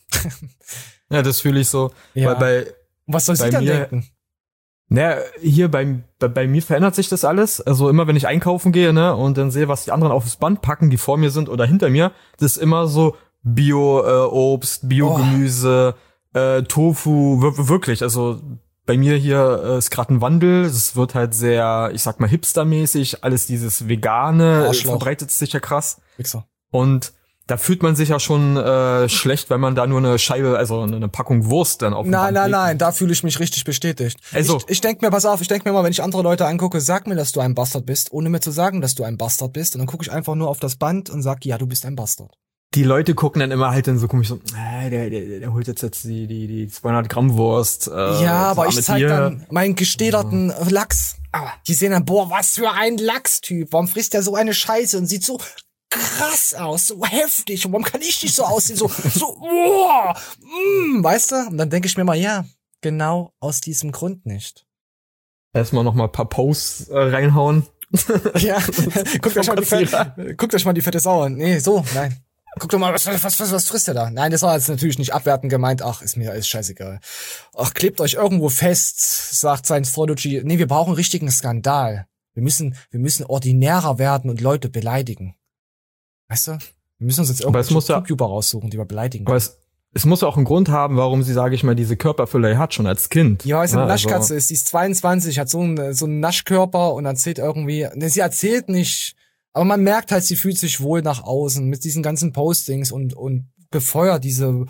Speaker 2: Ja, das fühle ich so.
Speaker 1: Ja.
Speaker 2: Weil bei,
Speaker 1: was soll
Speaker 2: bei
Speaker 1: sie dann
Speaker 2: mir,
Speaker 1: denken?
Speaker 2: Naja, hier bei, bei, bei mir verändert sich das alles. Also immer, wenn ich einkaufen gehe, ne, und dann sehe, was die anderen aufs Band packen, die vor mir sind oder hinter mir, das ist immer so Bio-Obst, äh, Bio-Gemüse, oh. äh, Tofu, w- wirklich. Also bei mir hier äh, ist gerade ein Wandel. Es wird halt sehr, ich sag mal, hipstermäßig. Alles dieses Vegane
Speaker 1: Arschloch.
Speaker 2: verbreitet sich ja krass.
Speaker 1: Wichser.
Speaker 2: Und da fühlt man sich ja schon äh, schlecht, wenn man da nur eine Scheibe, also eine Packung Wurst dann auf dem
Speaker 1: Nein,
Speaker 2: Band
Speaker 1: nein,
Speaker 2: legt.
Speaker 1: nein, da fühle ich mich richtig bestätigt.
Speaker 2: Also,
Speaker 1: ich ich denke mir, pass auf, ich denke mir mal, wenn ich andere Leute angucke, sag mir, dass du ein Bastard bist, ohne mir zu sagen, dass du ein Bastard bist. Und dann gucke ich einfach nur auf das Band und sag, ja, du bist ein Bastard.
Speaker 2: Die Leute gucken dann immer halt dann so komisch so, äh, der, der, der holt jetzt jetzt die, die, die zweihundert Gramm Wurst. Äh,
Speaker 1: ja, aber ich zeig
Speaker 2: Tier.
Speaker 1: dann meinen gestederten ja. Lachs. Die sehen dann, boah, was für ein Lachstyp. Warum frisst der so eine Scheiße und sieht so krass aus, so heftig. Und warum kann ich nicht so aussehen? So, so, boah, mm, weißt du? Und dann denke ich mir mal, ja, genau aus diesem Grund nicht.
Speaker 2: Erstmal noch mal ein paar Posts äh, reinhauen.
Speaker 1: Ja, guckt euch mal die fette, guckt euch mal die fette Sau an. Nee, so, nein. Guck doch mal, was, was, was, was frisst der da? Nein, das war jetzt natürlich nicht abwertend gemeint. Ach, ist mir alles scheißegal. Ach, klebt euch irgendwo fest, sagt Scientology. Nee, wir brauchen einen richtigen Skandal. Wir müssen, wir müssen ordinärer werden und Leute beleidigen. Weißt du? Wir müssen uns jetzt irgendwelche YouTuber raussuchen, die wir beleidigen.
Speaker 2: Aber es, es muss ja auch einen Grund haben, warum sie, sage ich mal, diese Körperfülle hat, schon als Kind.
Speaker 1: Ja, weil sie eine
Speaker 2: ja,
Speaker 1: Naschkatze
Speaker 2: also.
Speaker 1: ist. Die ist zweiundzwanzig, hat so einen, so einen Naschkörper und erzählt irgendwie, ne, sie erzählt nicht, aber man merkt halt, sie fühlt sich wohl nach außen mit diesen ganzen Postings und, und befeuert diese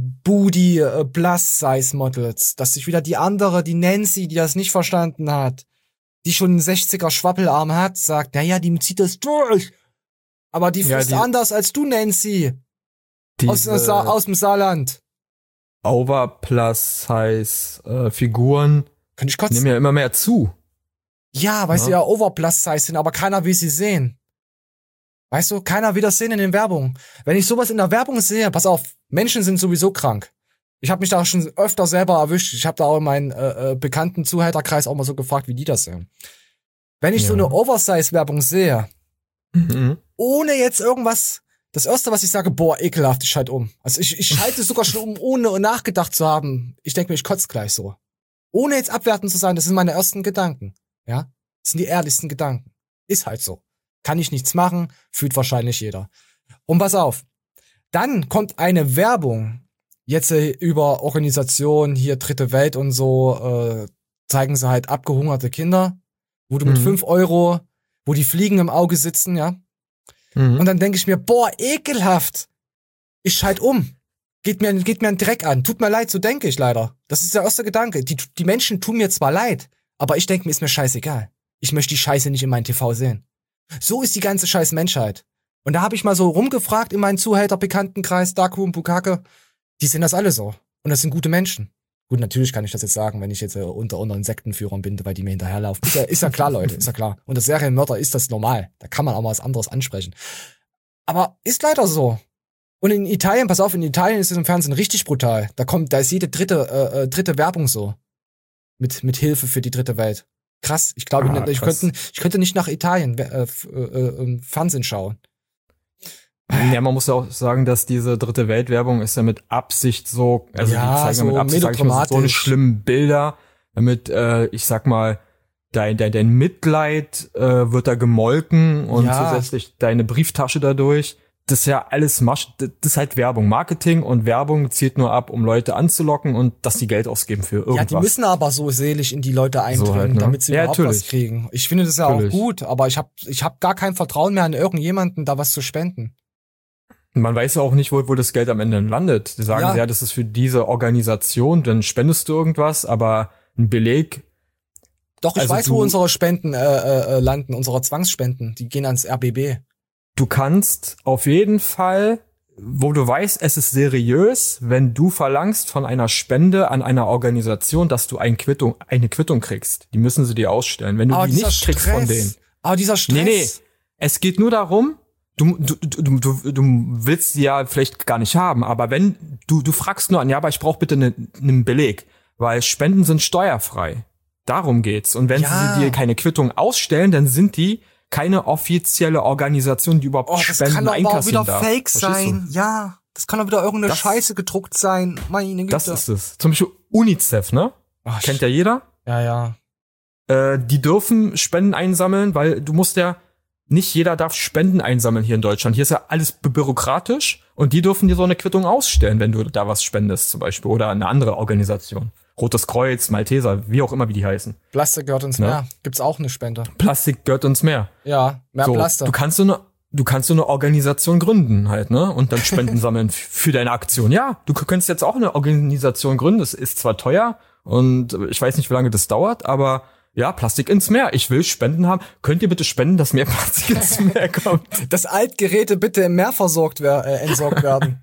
Speaker 1: Booty äh, Plus-Size-Models, dass sich wieder die andere, die Nancy, die das nicht verstanden hat, die schon einen sechziger Schwappelarm hat, sagt, naja, die zieht das durch. Aber die
Speaker 2: ja,
Speaker 1: frisst
Speaker 2: die,
Speaker 1: anders als du, Nancy. Aus,
Speaker 2: diese
Speaker 1: aus, aus dem Saarland.
Speaker 2: Over-Plus-Size-Figuren
Speaker 1: Kann ich kotzen?
Speaker 2: nehmen ja immer mehr zu.
Speaker 1: Ja, weil
Speaker 2: ja.
Speaker 1: sie ja Over-Plus-Size sind, aber keiner will sie sehen. Weißt du, keiner will das sehen in den Werbungen. Wenn ich sowas in der Werbung sehe, pass auf, Menschen sind sowieso krank. Ich habe mich da schon öfter selber erwischt. Ich habe da auch in meinen äh, äh, bekannten Zuhälterkreis auch mal so gefragt, wie die das sehen. Wenn ich ja. so eine Oversize-Werbung sehe, mhm. ohne jetzt irgendwas, das Erste, was ich sage, boah, ekelhaft, ich schalte um. Also ich, ich schalte sogar schon um, ohne nachgedacht zu haben. Ich denke mir, ich kotze gleich so. Ohne jetzt abwertend zu sein, das sind meine ersten Gedanken. Ja, das sind die ehrlichsten Gedanken. Ist halt so. Kann ich nichts machen, fühlt wahrscheinlich jeder. Und pass auf, dann kommt eine Werbung, jetzt äh, über Organisationen, hier Dritte Welt und so, äh, zeigen sie halt abgehungerte Kinder, wo du mhm. mit fünf Euro, wo die Fliegen im Auge sitzen, ja. Mhm. Und dann denke ich mir, boah, ekelhaft. Ich schalte um. Geht mir, geht mir ein Dreck an. Tut mir leid, so denke ich leider. Das ist der erste Gedanke. Die, die Menschen tun mir zwar leid, aber ich denke mir, ist mir scheißegal. Ich möchte die Scheiße nicht in meinem T V sehen. So ist die ganze scheiß Menschheit. Und da habe ich mal so rumgefragt in meinen Zuhälter-Bekanntenkreis, Daku und Bukake, die sind das alle so. Und das sind gute Menschen. Gut, natürlich kann ich das jetzt sagen, wenn ich jetzt äh, unter, unter Insektenführern bin, weil die mir hinterherlaufen. Ist ja, ist ja klar, Leute, ist ja klar. Unter Serienmörder ist das normal. Da kann man auch mal was anderes ansprechen. Aber ist leider so. Und in Italien, pass auf, in Italien ist es im Fernsehen richtig brutal. Da kommt, da ist jede dritte, äh, dritte Werbung so. Mit, mit Hilfe für die dritte Welt. Krass. Ich glaube, ah, ich, könnte, ich könnte nicht nach Italien äh, äh, Fernsehen schauen.
Speaker 2: Ja, man muss ja auch sagen, dass diese dritte Weltwerbung ist ja mit Absicht so, also
Speaker 1: ja,
Speaker 2: die zeigen
Speaker 1: so
Speaker 2: ja mit Absicht sag ich mal, so eine schlimmen Bilder, damit, äh, ich sag mal, dein, dein, dein Mitleid äh, wird da gemolken und ja. zusätzlich deine Brieftasche dadurch. Das ist ja alles, Masch das ist halt Werbung. Marketing und Werbung zielt nur ab, um Leute anzulocken und dass die Geld ausgeben für irgendwas.
Speaker 1: Ja, die müssen aber so selig in die Leute eindringen, so halt, ne? damit sie ja, überhaupt natürlich. was kriegen. Ich finde das ja natürlich. auch gut, aber ich habe ich hab gar kein Vertrauen mehr an irgendjemanden, da was zu spenden.
Speaker 2: Man weiß ja auch nicht, wo, wo das Geld am Ende landet. Die sagen ja. ja, das ist für diese Organisation, dann spendest du irgendwas, aber ein Beleg.
Speaker 1: Doch, ich also weiß, wo unsere Spenden äh, äh, landen, unsere Zwangsspenden. Die gehen ans R B B.
Speaker 2: Du kannst auf jeden Fall, wo du weißt, es ist seriös, wenn du verlangst von einer Spende an einer Organisation, dass du eine Quittung, eine Quittung kriegst. Die müssen sie dir ausstellen. Wenn du aber die nicht Stress. kriegst von denen.
Speaker 1: Aber dieser Stress. Nee, nee.
Speaker 2: Es geht nur darum, Du, du, du, du, du willst sie ja vielleicht gar nicht haben, aber wenn du, du fragst nur an, ja, aber ich brauche bitte einen ne, Beleg, weil Spenden sind steuerfrei. Darum geht's. Und wenn ja. sie dir keine Quittung ausstellen, dann sind die keine offizielle Organisation, die überhaupt oh, Spenden einkassieren darf.
Speaker 1: Das kann aber auch wieder Fake sein. Ja, das kann auch wieder irgendeine das, Scheiße gedruckt sein. Meine Güte.
Speaker 2: Das ist es. Zum Beispiel UNICEF, ne? Ach, kennt ja jeder.
Speaker 1: Ja, ja.
Speaker 2: Äh, die dürfen Spenden einsammeln, weil du musst ja nicht jeder darf Spenden einsammeln hier in Deutschland. Hier ist ja alles bürokratisch und die dürfen dir so eine Quittung ausstellen, wenn du da was spendest zum Beispiel. Oder eine andere Organisation. Rotes Kreuz, Malteser, wie auch immer, wie die heißen.
Speaker 1: Plastik gehört ins Meer. Ja. Gibt's auch eine Spende.
Speaker 2: Plastik gehört ins Meer.
Speaker 1: Ja, mehr
Speaker 2: so,
Speaker 1: Plastik.
Speaker 2: Du kannst so eine, du kannst so eine Organisation gründen halt, ne? Und dann Spenden sammeln für deine Aktion. Ja, du könntest jetzt auch eine Organisation gründen. Das ist zwar teuer und ich weiß nicht, wie lange das dauert, aber ja, Plastik ins Meer. Ich will Spenden haben. Könnt ihr bitte spenden, dass mehr Plastik ins Meer kommt?
Speaker 1: Dass Altgeräte bitte im Meer versorgt wer äh, entsorgt werden.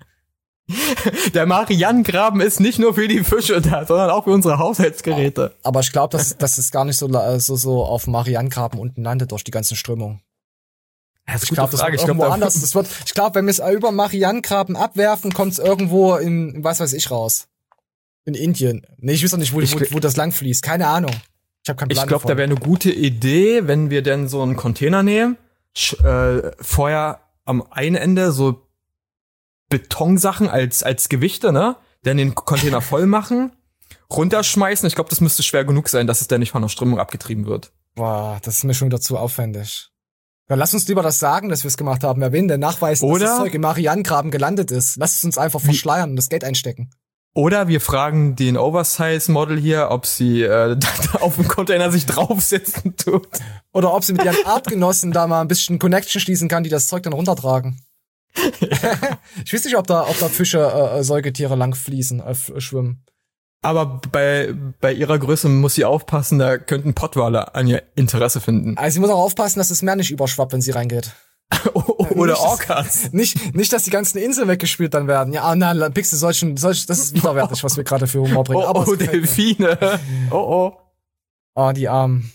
Speaker 2: Der Marianengraben ist nicht nur für die Fische da, sondern auch für unsere Haushaltsgeräte.
Speaker 1: Aber ich glaube, dass, dass es gar nicht so, so, so auf Marianengraben unten landet durch die ganzen Strömungen.
Speaker 2: Das ist
Speaker 1: ich glaube, das wird irgendwo glaub, anders. Das wird, ich glaube, wenn wir es über Marianengraben abwerfen, kommt es irgendwo in, was weiß ich, raus. In Indien. Nee, ich weiß auch nicht, wo, wo, wo das lang fließt. Keine Ahnung. Ich habe keinen Plan.
Speaker 2: Ich glaube, da wäre eine gute Idee, wenn wir denn so einen Container nehmen, äh, vorher am einen Ende so Betonsachen als als Gewichte, ne? Dann den Container voll machen, runterschmeißen. Ich glaube, das müsste schwer genug sein, dass es dann nicht von der Strömung abgetrieben wird.
Speaker 1: Boah, das ist mir schon wieder zu aufwendig. Dann lass uns lieber das sagen, dass wir es gemacht haben. Wer will denn nachweisen,
Speaker 2: Oder,
Speaker 1: dass das Zeug im Marianengraben gelandet ist? Lass es uns einfach verschleiern und das Geld einstecken.
Speaker 2: Oder wir fragen den Oversize-Model hier, ob sie äh, auf dem Container sich draufsetzen tut.
Speaker 1: Oder ob sie mit ihren Artgenossen da mal ein bisschen Connection schließen kann, die das Zeug dann runtertragen. Ja. Ich weiß nicht, ob da, ob da Fische, äh, Säugetiere lang fließen, äh, schwimmen.
Speaker 2: Aber bei, bei ihrer Größe muss sie aufpassen, da könnten Pottwale an ihr Interesse finden.
Speaker 1: Also sie muss auch aufpassen, dass das Meer nicht überschwappt, wenn sie reingeht.
Speaker 2: Oder nicht, Orcas.
Speaker 1: Nicht, nicht, dass die ganzen Inseln weggespült dann werden. Ja, na, Pixel, solchen, solch, das ist widerwärtig, was wir gerade für Humor bringen.
Speaker 2: Oh, oh, Delfine. Oh, oh.
Speaker 1: Oh, die Armen.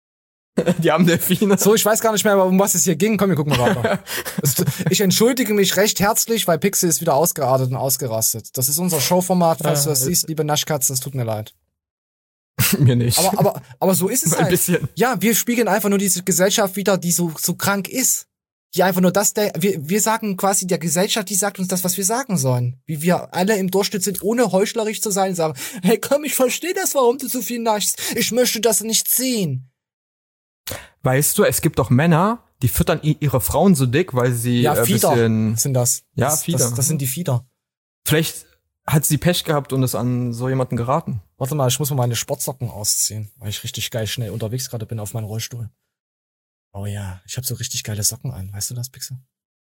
Speaker 2: Die armen Delfine.
Speaker 1: So, ich weiß gar nicht mehr, um was es hier ging. Komm, wir gucken mal weiter. Ich entschuldige mich recht herzlich, weil Pixel ist wieder ausgeartet und ausgerastet. Das ist unser Showformat, falls du das siehst, liebe Naschkatzen, es tut mir leid.
Speaker 2: Mir nicht.
Speaker 1: Aber, aber, aber so ist es
Speaker 2: Ein
Speaker 1: halt.
Speaker 2: bisschen.
Speaker 1: Ja, wir spiegeln einfach nur diese Gesellschaft wieder, die so, so krank ist. Die einfach nur das, der, wir, wir sagen quasi der Gesellschaft, die sagt uns das, was wir sagen sollen. Wie wir alle im Durchschnitt sind, ohne heuchlerisch zu sein, sagen, hey komm, ich verstehe das, warum du so viel naschst. Ich möchte das nicht sehen.
Speaker 2: Weißt du, es gibt doch Männer, die füttern ihre Frauen so dick, weil sie
Speaker 1: ja,
Speaker 2: äh,
Speaker 1: Fieder
Speaker 2: bisschen,
Speaker 1: sind das.
Speaker 2: Ja,
Speaker 1: das,
Speaker 2: Fieder.
Speaker 1: Das, das sind die Fieder.
Speaker 2: Vielleicht hat sie Pech gehabt und ist an so jemanden geraten.
Speaker 1: Warte mal, ich muss mal meine Sportsocken ausziehen, weil ich richtig geil schnell unterwegs gerade bin auf meinem Rollstuhl. Oh ja, ich habe so richtig geile Socken an. Weißt du das, Pixel?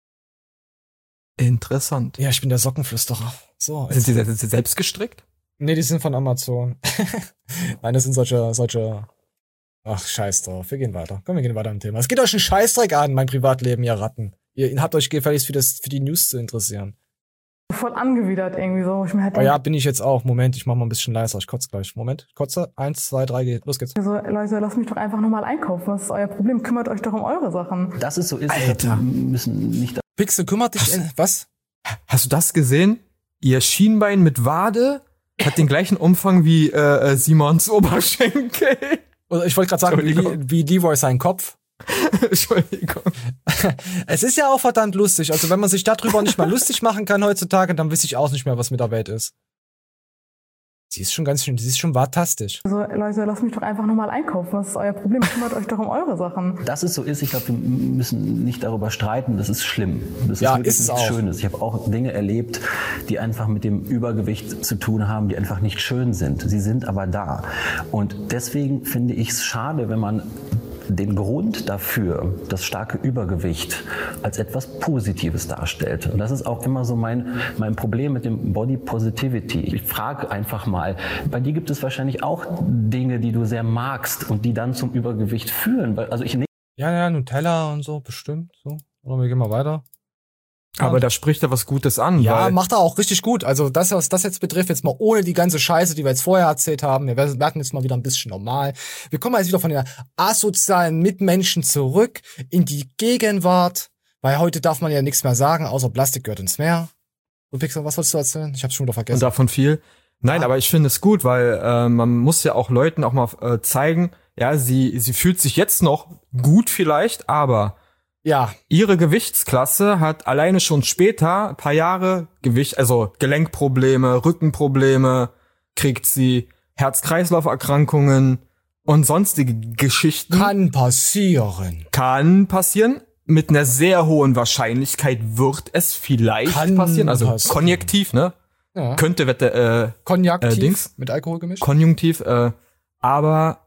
Speaker 2: Interessant.
Speaker 1: Ja, ich bin der Sockenflüsterer. So.
Speaker 2: Sind sie, sind sie selbst gestrickt?
Speaker 1: Nee, die sind von Amazon. Nein, das sind solche, solche. Ach, scheiß drauf. Wir gehen weiter. Komm, wir gehen weiter im Thema. Es geht euch einen Scheißdreck an, mein Privatleben, ihr Ratten. Ihr habt euch gefälligst für das, für die News zu interessieren.
Speaker 15: voll angewidert irgendwie so. Ich mir halt
Speaker 1: oh ja, bin ich jetzt auch. Moment, ich mach mal ein bisschen leiser. Ich kotze gleich. Moment, kotze. Eins, zwei, drei, geht. Los geht's.
Speaker 15: Also, Leute, lasst mich doch einfach nochmal einkaufen. Was ist euer Problem? Kümmert euch doch um eure Sachen.
Speaker 16: Das ist so ist.
Speaker 1: Alter.
Speaker 16: Wir müssen nicht.
Speaker 1: Pixel, kümmert dich in, was?
Speaker 2: Hast du das gesehen? Ihr Schienbein mit Wade hat den gleichen Umfang wie äh, Simons Oberschenkel.
Speaker 1: Oder ich wollte gerade sagen, wie, wie Leroy sein Kopf.
Speaker 2: Entschuldigung.
Speaker 1: Es ist ja auch verdammt lustig. Also wenn man sich darüber nicht mal lustig machen kann heutzutage, dann weiß ich auch nicht mehr, was mit der Welt ist. Sie ist schon ganz schön, sie ist schon fantastisch.
Speaker 15: Also Leute, lasst mich doch einfach nochmal einkaufen. Was ist euer Problem? Kümmert euch doch um eure Sachen.
Speaker 16: Dass es so ist, ich glaube, wir müssen nicht darüber streiten. Das ist schlimm. Das
Speaker 1: ja,
Speaker 16: ist wirklich
Speaker 1: ist
Speaker 16: nichts
Speaker 1: auch.
Speaker 16: Schönes. Ich habe auch Dinge erlebt, die einfach mit dem Übergewicht zu tun haben, die einfach nicht schön sind. Sie sind aber da. Und deswegen finde ich es schade, wenn man den Grund dafür, das starke Übergewicht, als etwas Positives darstellt. Und das ist auch immer so mein, mein Problem mit dem Body Positivity. Ich frage einfach mal, bei dir gibt es wahrscheinlich auch Dinge, die du sehr magst und die dann zum Übergewicht führen. Also ich
Speaker 1: ja, ja, Nutella und so, bestimmt. So. Oder wir gehen mal weiter.
Speaker 2: Aber ja. Da spricht er was Gutes an.
Speaker 1: Ja,
Speaker 2: weil
Speaker 1: macht er auch richtig gut. Also das, was das jetzt betrifft, jetzt mal ohne die ganze Scheiße, die wir jetzt vorher erzählt haben. Wir werden jetzt mal wieder ein bisschen normal. Wir kommen jetzt wieder von den asozialen Mitmenschen zurück in die Gegenwart. Weil heute darf man ja nichts mehr sagen, außer Plastik gehört ins Meer. Und Pixel, was wolltest du erzählen? Ich hab's schon wieder vergessen.
Speaker 2: Und davon viel. Nein, ah. aber ich finde es gut, weil äh, man muss ja auch Leuten auch mal äh, zeigen, ja, sie sie fühlt sich jetzt noch gut vielleicht, aber
Speaker 1: ja,
Speaker 2: ihre Gewichtsklasse hat alleine schon später ein paar Jahre Gewicht, also Gelenkprobleme, Rückenprobleme, kriegt sie Herz-Kreislauf-Erkrankungen und sonstige Geschichten.
Speaker 1: Kann passieren.
Speaker 2: Kann passieren. Mit einer sehr hohen Wahrscheinlichkeit wird es vielleicht
Speaker 1: Kann
Speaker 2: passieren. Also
Speaker 1: passieren.
Speaker 2: Konjunktiv, ne?
Speaker 1: Ja.
Speaker 2: Könnte wette, äh,
Speaker 1: Konjunktiv
Speaker 2: äh, Dings.
Speaker 1: mit Alkohol gemischt.
Speaker 2: Konjunktiv, äh, aber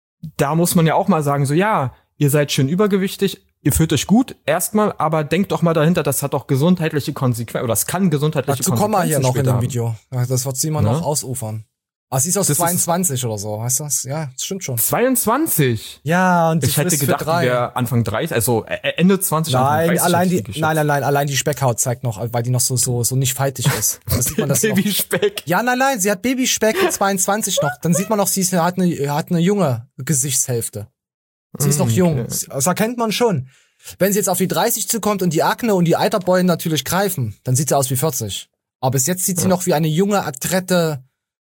Speaker 2: da muss man ja auch mal sagen, so ja, ihr seid schön übergewichtig, ihr fühlt euch gut, erstmal, aber denkt doch mal dahinter, das hat auch gesundheitliche Konsequenzen, oder es kann gesundheitliche
Speaker 1: Dazu
Speaker 2: Konsequenzen
Speaker 1: kommen wir hier noch in dem
Speaker 2: haben.
Speaker 1: Video. Ja, das wird Simon
Speaker 2: Ja.
Speaker 1: noch ausufern. Ah, sie ist aus
Speaker 2: Das
Speaker 1: zweiundzwanzig oder so, weißt du das? Ja, das stimmt schon.
Speaker 2: zweiundzwanzig?
Speaker 1: Ja, und die
Speaker 2: Ich hätte
Speaker 1: frisst für
Speaker 2: gedacht, die
Speaker 1: drei.
Speaker 2: wäre Anfang dreißig, also äh, Ende zwanzig, Anfang
Speaker 1: Nein,
Speaker 2: dreißig.
Speaker 1: allein
Speaker 2: hätte
Speaker 1: die,
Speaker 2: ich geschätzt.
Speaker 1: nein, nein, nein, allein die Speckhaut zeigt noch, weil die noch so, so, so nicht faltig ist. Das sieht man das noch.
Speaker 2: Babyspeck.
Speaker 1: Ja, nein, nein, sie hat Babyspeck mit zweiundzwanzig noch. Dann sieht man noch, sie ist, hat eine, hat eine junge Gesichtshälfte. Sie ist noch
Speaker 2: Okay.
Speaker 1: jung. Das erkennt man schon. Wenn sie jetzt auf die dreißig zukommt und die Akne und die Eiterbeulen natürlich greifen, dann sieht sie aus wie vierzig. Aber bis jetzt sieht sie
Speaker 2: Ja.
Speaker 1: noch wie eine junge, adrette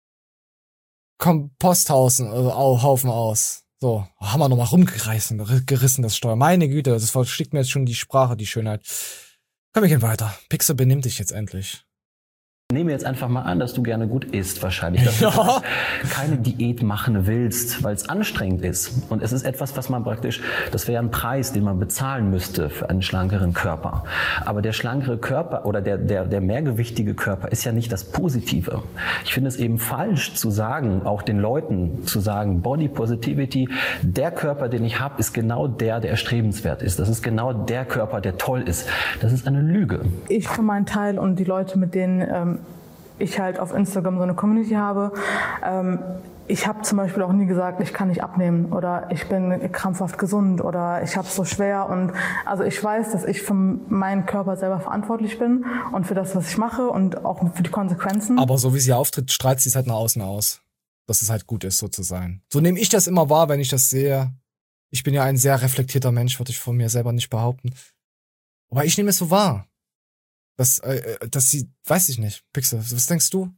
Speaker 1: Komposthaufen äh, Haufen aus. So, haben wir nochmal rumgerissen, ger- gerissen das Steuer. Meine Güte, das verschickt mir jetzt schon die Sprache, die Schönheit. Komm, wir gehen weiter. Pixel, benimm dich jetzt endlich.
Speaker 16: Nehmen wir jetzt einfach mal an, dass du gerne gut isst, wahrscheinlich. Dass
Speaker 1: Ja.
Speaker 16: du keine Diät machen willst, weil es anstrengend ist. Und es ist etwas, was man praktisch, das wäre ein Preis, den man bezahlen müsste für einen schlankeren Körper. Aber der schlankere Körper oder der, der, der mehrgewichtige Körper ist ja nicht das Positive. Ich finde es eben falsch zu sagen, auch den Leuten zu sagen, Body Positivity, der Körper, den ich habe, ist genau der, der erstrebenswert ist. Das ist genau der Körper, der toll ist. Das ist eine Lüge.
Speaker 15: Ich für meinen Teil und die Leute, mit denen ähm, ich halt auf Instagram so eine Community habe, ähm, ich habe zum Beispiel auch nie gesagt, ich kann nicht abnehmen oder ich bin krampfhaft gesund oder ich habe es so schwer. Und also ich weiß, dass ich für meinen Körper selber verantwortlich bin und für das, was ich mache und auch für die Konsequenzen.
Speaker 1: Aber so wie sie auftritt, strahlt sie es halt nach außen aus. Dass es halt gut ist, so zu sein. So nehme ich das immer wahr, wenn ich das sehe. Ich bin ja ein sehr reflektierter Mensch, würde ich von mir selber nicht behaupten. Aber ich nehme es so wahr. Dass, äh, dass sie, weiß ich nicht. Pixel, was denkst du?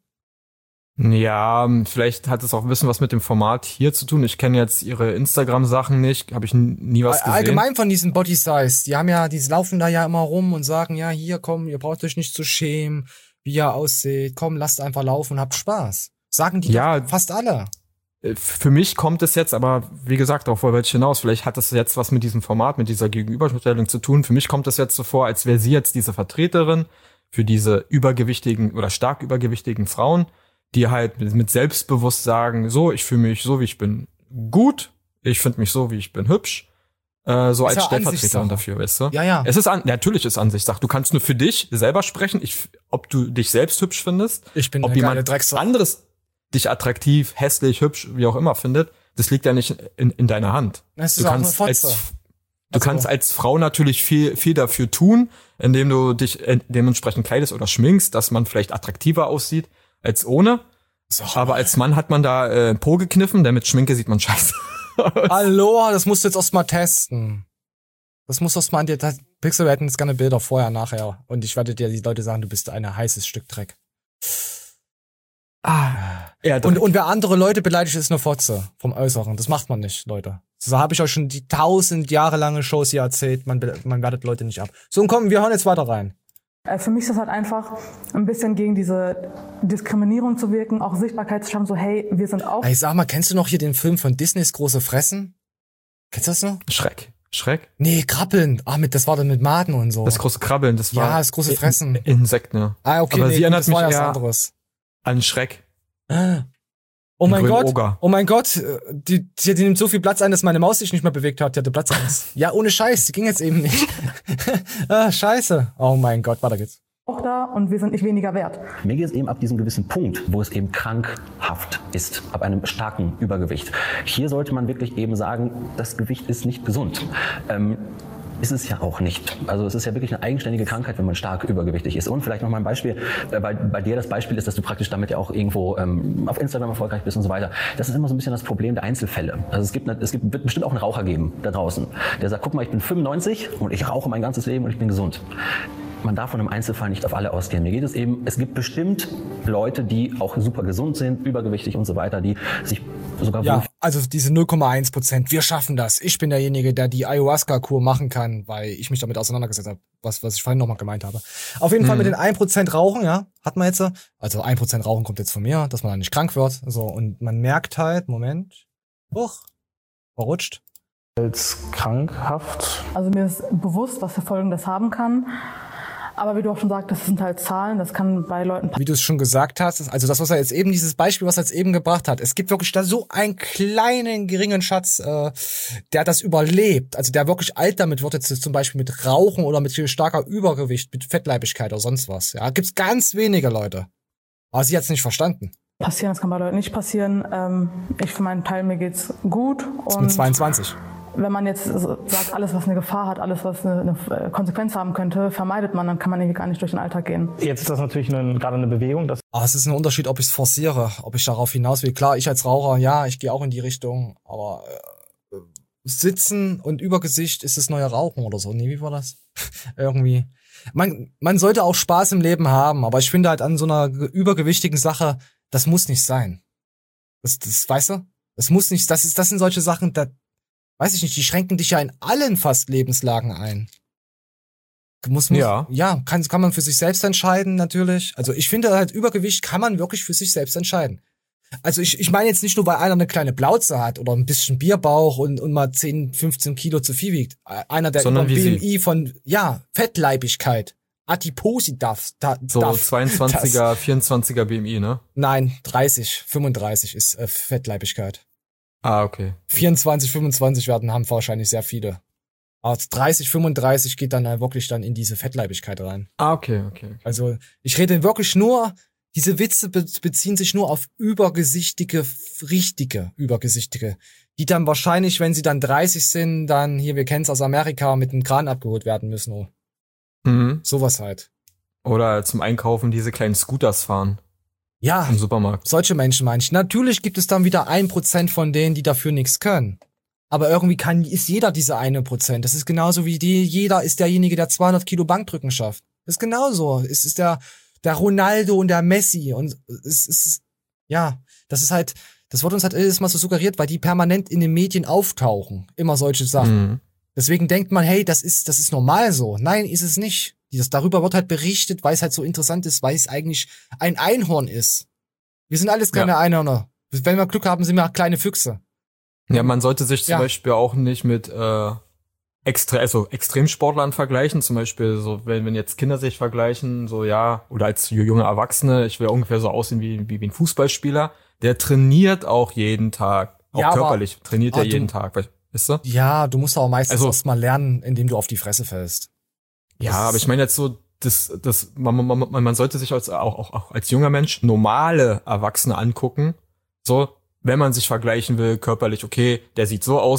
Speaker 2: Ja, vielleicht hat es auch ein bisschen was mit dem Format hier zu tun. Ich kenne jetzt ihre Instagram-Sachen nicht, habe ich n- nie was gesehen.
Speaker 1: Allgemein von diesen Body Size, die haben ja, die laufen da ja immer rum und sagen, ja, hier, komm, ihr braucht euch nicht zu schämen, wie ihr aussieht, komm, lasst einfach laufen und habt Spaß. Sagen die
Speaker 2: Ja.
Speaker 1: doch fast alle.
Speaker 2: Äh, Für mich kommt es jetzt, aber wie gesagt, auch wollte ich hinaus, vielleicht hat das jetzt was mit diesem Format, mit dieser Gegenüberstellung zu tun. Für mich kommt es jetzt so vor, als wäre sie jetzt diese Vertreterin für diese übergewichtigen oder stark übergewichtigen Frauen, die halt mit mit Selbstbewusst sagen, so, ich fühle mich so, wie ich bin, gut, ich finde mich so, wie ich bin, hübsch, äh, so
Speaker 1: Ist
Speaker 2: als
Speaker 1: ja
Speaker 2: Stellvertreterin
Speaker 1: Ansichtssache.
Speaker 2: dafür, weißt du?
Speaker 1: Ja, ja.
Speaker 2: Es ist an, natürlich ist Ansichtssache. Du kannst nur für dich selber sprechen, ich, ob du dich selbst hübsch findest,
Speaker 1: Ich bin
Speaker 2: ob
Speaker 1: eine geile
Speaker 2: jemand
Speaker 1: Drecksack.
Speaker 2: anderes dich attraktiv, hässlich, hübsch, wie auch immer findet, das liegt ja nicht in, in deiner Hand.
Speaker 1: Es
Speaker 2: Du
Speaker 1: ist auch eine
Speaker 2: kannst
Speaker 1: Fotze.
Speaker 2: als, Du kannst als Frau natürlich viel, viel dafür tun, indem du dich dementsprechend kleidest oder schminkst, dass man vielleicht attraktiver aussieht als ohne. So. Aber als Mann hat man da äh, Po gekniffen, denn mit Schminke sieht man scheiße aus.
Speaker 1: Hallo, das musst du jetzt erst mal testen. Das musst du erst mal an dir, Pixel, wir hätten jetzt gerne Bilder vorher, nachher. Und ich werde dir die Leute sagen, du bist ein heißes Stück Dreck. Ah. Ja, und, und wer andere Leute beleidigt, ist eine Fotze vom Äußeren. Das macht man nicht, Leute. So habe ich euch schon die tausend Jahre lange Shows hier erzählt. Man, man wertet Leute nicht ab. So, und komm, wir hören jetzt weiter rein.
Speaker 15: Für mich ist das halt einfach ein bisschen gegen diese Diskriminierung zu wirken, auch Sichtbarkeit zu schaffen, so hey, wir sind auch...
Speaker 1: Ey, sag mal, kennst du noch hier den Film von Disneys Große Fressen? Kennst du das noch?
Speaker 2: Schreck. Schreck?
Speaker 1: Nee, Krabbeln. Ah, mit, das war dann mit Maden und so.
Speaker 2: Das große Krabbeln, das war...
Speaker 1: Ja, das große Fressen.
Speaker 2: In, Insekten, ja.
Speaker 1: Ah, okay,
Speaker 2: aber
Speaker 1: nee,
Speaker 2: sie erinnert
Speaker 1: das
Speaker 2: mich
Speaker 1: war ja was
Speaker 2: eher
Speaker 1: anderes.
Speaker 2: An Schreck.
Speaker 1: Oh mein Gott,
Speaker 2: Oger.
Speaker 1: oh mein Gott, die, die, die nimmt so viel Platz ein, dass meine Maus sich nicht mehr bewegt hat. Die hatte Platzangst. Ja, ohne Scheiß, die ging jetzt eben nicht. Ah, scheiße. Oh mein Gott, weiter geht's.
Speaker 15: Auch da und wir sind nicht weniger wert.
Speaker 16: Mir geht es eben ab diesem gewissen Punkt, wo es eben krankhaft ist, ab einem starken Übergewicht. Hier sollte man wirklich eben sagen, das Gewicht ist nicht gesund. Ähm, ist es ja auch nicht. Also es ist ja wirklich eine eigenständige Krankheit, wenn man stark übergewichtig ist. Und vielleicht noch mal ein Beispiel, äh, bei, bei dir das Beispiel ist, dass du praktisch damit ja auch irgendwo ähm, auf Instagram erfolgreich bist und so weiter. Das ist immer so ein bisschen das Problem der Einzelfälle. Also es gibt, es gibt wird bestimmt auch einen Raucher geben da draußen, der sagt, guck mal, ich bin fünfundneunzig und ich rauche mein ganzes Leben und ich bin gesund. Man darf von einem Einzelfall nicht auf alle ausgehen. Mir geht es eben, es gibt bestimmt Leute, die auch super gesund sind, übergewichtig und so weiter, die sich sogar...
Speaker 1: Ja, also diese null Komma eins Prozent, wir schaffen das. Ich bin derjenige, der die Ayahuasca-Kur machen kann, weil ich mich damit auseinandergesetzt habe, was, was ich vorhin nochmal gemeint habe. Auf jeden hm. Fall mit den ein Prozent Rauchen, ja, hat man jetzt, also ein Prozent Rauchen kommt jetzt von mir, dass man dann nicht krank wird, so, und man merkt halt, Moment, huch, verrutscht.
Speaker 14: Als krankhaft.
Speaker 15: Also mir ist bewusst, was für Folgen das haben kann. Aber wie du auch schon sagtest, das sind halt Zahlen, das kann bei Leuten...
Speaker 1: Wie du es schon gesagt hast, also das, was er jetzt eben, dieses Beispiel, was er jetzt eben gebracht hat, es gibt wirklich da so einen kleinen, geringen Schatz, äh, der das überlebt, also der wirklich alt damit wird, jetzt zum Beispiel mit Rauchen oder mit starker Übergewicht, mit Fettleibigkeit oder sonst was. Ja, gibt's ganz wenige Leute. Aber sie hat's nicht verstanden.
Speaker 15: Passieren, das kann bei Leuten nicht passieren. Ähm, ich für meinen Teil, mir geht's gut. Und
Speaker 1: mit zweiundzwanzig.
Speaker 15: Wenn man jetzt sagt, alles, was eine Gefahr hat, alles, was eine, eine Konsequenz haben könnte, vermeidet man, dann kann man irgendwie gar nicht durch den Alltag gehen.
Speaker 14: Jetzt ist das natürlich eine, gerade eine Bewegung. Dass
Speaker 1: oh, es ist ein Unterschied, ob ich es forciere, ob ich darauf hinaus will. Klar, ich als Raucher, ja, ich gehe auch in die Richtung, aber äh, Sitzen und Übergewicht ist das neue Rauchen oder so. Nee, wie war das? Irgendwie. Man, man sollte auch Spaß im Leben haben, aber ich finde halt an so einer übergewichtigen Sache, das muss nicht sein. Das, das weißt du? Das muss nicht, das ist, das sind solche Sachen, da weiß ich nicht, die schränken dich ja in allen fast Lebenslagen ein. Muss, muss,
Speaker 2: ja.
Speaker 1: Ja, kann, kann man für sich selbst entscheiden, natürlich. Also ich finde halt, Übergewicht kann man wirklich für sich selbst entscheiden. Also ich, ich meine jetzt nicht nur, weil einer eine kleine Plauze hat oder ein bisschen Bierbauch und, und mal zehn, fünfzehn Kilo zu viel wiegt. Einer, der über B M I von, ja, Fettleibigkeit, Adipositas, da,
Speaker 2: so darf, zweiundzwanziger, das, vierundzwanziger B M I, ne?
Speaker 1: Nein, dreißig, fünfunddreißig ist äh, Fettleibigkeit.
Speaker 2: Ah, okay.
Speaker 1: vierundzwanzig, fünfundzwanzig werden haben wahrscheinlich sehr viele. Aber dreißig, fünfunddreißig geht dann halt wirklich dann in diese Fettleibigkeit rein.
Speaker 2: Ah, okay, okay. okay.
Speaker 1: Also ich rede wirklich nur, diese Witze be- beziehen sich nur auf übergesichtige, richtige Übergesichtige, die dann wahrscheinlich, wenn sie dann dreißig sind, dann hier, wir kennen es aus Amerika, mit einem Kran abgeholt werden müssen. Oh.
Speaker 2: Mhm.
Speaker 1: Sowas halt.
Speaker 2: Oder zum Einkaufen diese kleinen Scooters fahren.
Speaker 1: Ja,
Speaker 2: im Supermarkt.
Speaker 1: Solche Menschen meine ich. Natürlich gibt es dann wieder ein Prozent von denen, die dafür nichts können. Aber irgendwie kann, ist jeder diese eine Prozent. Das ist genauso wie die, jeder ist derjenige, der zweihundert Kilo Bankdrücken schafft. Das ist genauso. Es ist der, der Ronaldo und der Messi. Und es ist, ja, das ist halt, das wird uns halt jedes Mal so suggeriert, weil die permanent in den Medien auftauchen. Immer solche Sachen. Mhm. Deswegen denkt man, hey, das ist, das ist normal so. Nein, ist es nicht. Dieses, darüber wird halt berichtet, weil es halt so interessant ist, weil es eigentlich ein Einhorn ist. Wir sind alles keine ja. Einhörner. Wenn wir Glück haben, sind wir kleine Füchse.
Speaker 2: Ja, man sollte sich zum
Speaker 1: ja.
Speaker 2: Beispiel auch nicht mit äh, extra, also Extremsportlern vergleichen. Zum Beispiel, so wenn, wenn jetzt Kinder sich vergleichen, so ja, oder als junge Erwachsene, ich will ungefähr so aussehen wie, wie, wie ein Fußballspieler. Der trainiert auch jeden Tag. Auch ja, körperlich aber, trainiert er jeden du, Tag. Weißt du?
Speaker 1: Ja, du musst auch meistens
Speaker 2: also,
Speaker 1: erst mal lernen, indem du auf die Fresse fällst.
Speaker 2: Ja, aber ich meine jetzt so, das, das, man, man, man, man sollte sich als, auch, auch, auch als junger Mensch normale Erwachsene angucken. So, wenn man sich vergleichen will, körperlich, okay, der sieht so aus,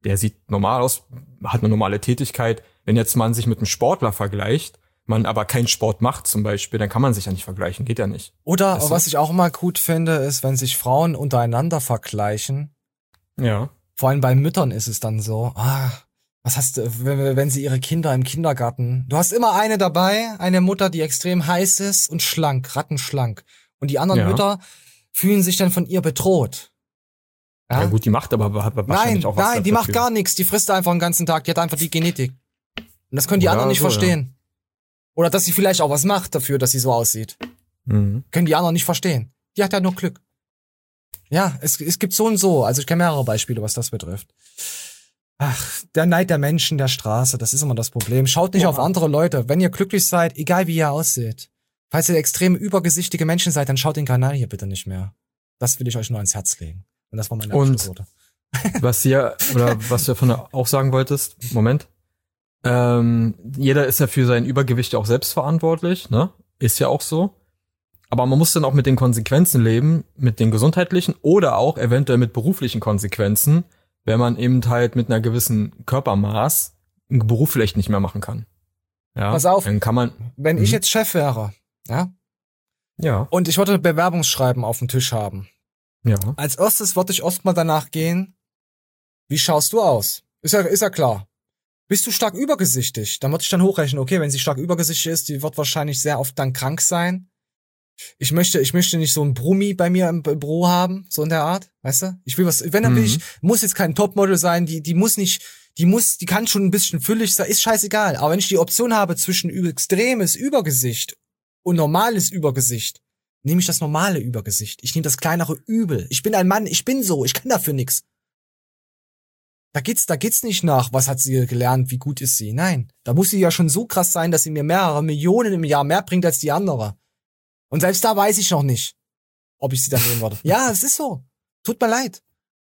Speaker 2: der sieht normal aus, hat eine normale Tätigkeit. Wenn jetzt man sich mit einem Sportler vergleicht, man aber keinen Sport macht zum Beispiel, dann kann man sich ja nicht vergleichen, geht ja nicht.
Speaker 1: Oder,
Speaker 2: weißt du?
Speaker 1: was ich auch immer gut finde, ist, wenn sich Frauen untereinander vergleichen.
Speaker 2: Ja.
Speaker 1: Vor allem bei Müttern ist es dann so, ah, was hast du, wenn, wenn sie ihre Kinder im Kindergarten, du hast immer eine dabei, eine Mutter, die extrem heiß ist und schlank, rattenschlank. Und die anderen
Speaker 2: Ja.
Speaker 1: Mütter fühlen sich dann von ihr bedroht.
Speaker 2: Ja,
Speaker 1: Ja?
Speaker 2: gut, die macht aber hat wahrscheinlich
Speaker 1: Nein,
Speaker 2: auch was
Speaker 1: nein, die
Speaker 2: dafür.
Speaker 1: macht gar nichts, die frisst einfach den ganzen Tag, die hat einfach die Genetik. Und das können die
Speaker 2: Oder
Speaker 1: anderen nicht
Speaker 2: so,
Speaker 1: verstehen. Oder dass sie vielleicht auch was macht dafür, dass sie so aussieht.
Speaker 2: Mhm.
Speaker 1: Können die anderen nicht verstehen. Die hat ja nur Glück. Ja, es, es gibt so und so. Also ich kenne mehrere Beispiele, was das betrifft. Ach, der Neid der Menschen der Straße, das ist immer das Problem. Schaut nicht
Speaker 2: Oha.
Speaker 1: auf andere Leute. Wenn ihr glücklich seid, egal wie ihr aussieht. Falls ihr extrem übergesichtige Menschen seid, dann schaut den Kanal hier bitte nicht mehr. Das will ich euch nur ans Herz legen. Und das war meine
Speaker 2: Und
Speaker 1: Abschlussworte.
Speaker 2: was hier, oder was du davon auch sagen wolltest, Moment. Ähm, jeder ist ja für sein Übergewicht auch selbst verantwortlich, ne? Ist ja auch so. Aber man muss dann auch mit den Konsequenzen leben, mit den gesundheitlichen oder auch eventuell mit beruflichen Konsequenzen, wenn man eben halt mit einer gewissen Körpermaß einen Beruf vielleicht nicht mehr machen kann. Ja,
Speaker 1: Pass auf,
Speaker 2: dann kann man.
Speaker 1: wenn
Speaker 2: Mhm.
Speaker 1: ich jetzt Chef wäre, ja,
Speaker 2: Ja,
Speaker 1: und ich wollte ein Bewerbungsschreiben auf dem Tisch haben,
Speaker 2: ja.
Speaker 1: als erstes würde ich oft mal danach gehen, wie schaust du aus? Ist ja, ist ja klar. Bist du stark übergesichtig? Dann würde ich dann hochrechnen, okay, wenn sie stark übergesichtig ist, die wird wahrscheinlich sehr oft dann krank sein. Ich möchte, ich möchte nicht so einen Brummi bei mir im Büro haben, so in der Art, weißt du? Ich will was, wenn dann will
Speaker 2: Mhm.
Speaker 1: ich, muss jetzt kein Topmodel sein, die, die muss nicht, die muss, die kann schon ein bisschen füllig sein, ist scheißegal. Aber wenn ich die Option habe zwischen extremes Übergesicht und normales Übergesicht, nehme ich das normale Übergesicht. Ich nehme das kleinere Übel. Ich bin ein Mann, ich bin so, ich kann dafür nix. Da geht's, da geht's nicht nach, was hat sie gelernt, wie gut ist sie. Nein, da muss sie ja schon so krass sein, dass sie mir mehrere Millionen im Jahr mehr bringt als die andere. Und selbst da weiß ich noch nicht, ob ich sie dann nehmen würde. Ja, es ist so. Tut mir leid.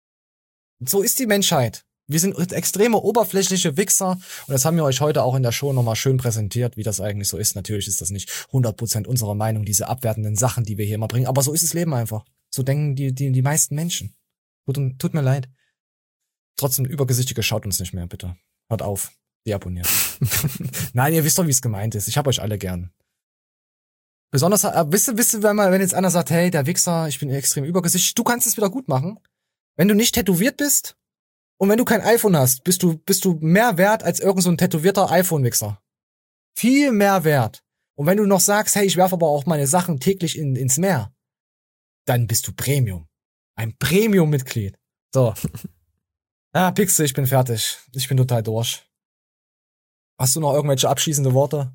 Speaker 1: So ist die Menschheit. Wir sind extreme oberflächliche Wichser und das haben wir euch heute auch in der Show nochmal schön präsentiert, wie das eigentlich so ist. Natürlich ist das nicht hundert Prozent unserer Meinung, diese abwertenden Sachen, die wir hier immer bringen, aber so ist das Leben einfach. So denken die, die, die meisten Menschen. Tut, tut mir leid. Trotzdem, Übergesichtige, schaut uns nicht mehr, bitte. Hört auf. Deabonniert. Nein, ihr wisst doch, wie es gemeint ist. Ich hab euch alle gern. Besonders, äh, wisst ihr, wisst ihr, wenn, man, wenn jetzt einer sagt, hey, der Wichser, ich bin extrem übergesichtig, du kannst es wieder gut machen. Wenn du nicht tätowiert bist und wenn du kein iPhone hast, bist du, bist du mehr wert als irgend so ein tätowierter iPhone-Wichser. Viel mehr wert. Und wenn du noch sagst, hey, ich werfe aber auch meine Sachen täglich in, ins Meer, dann bist du Premium. Ein Premium-Mitglied. So. Ja, Pixel, ich bin fertig. Ich bin total durch. Hast du noch irgendwelche abschließende Worte?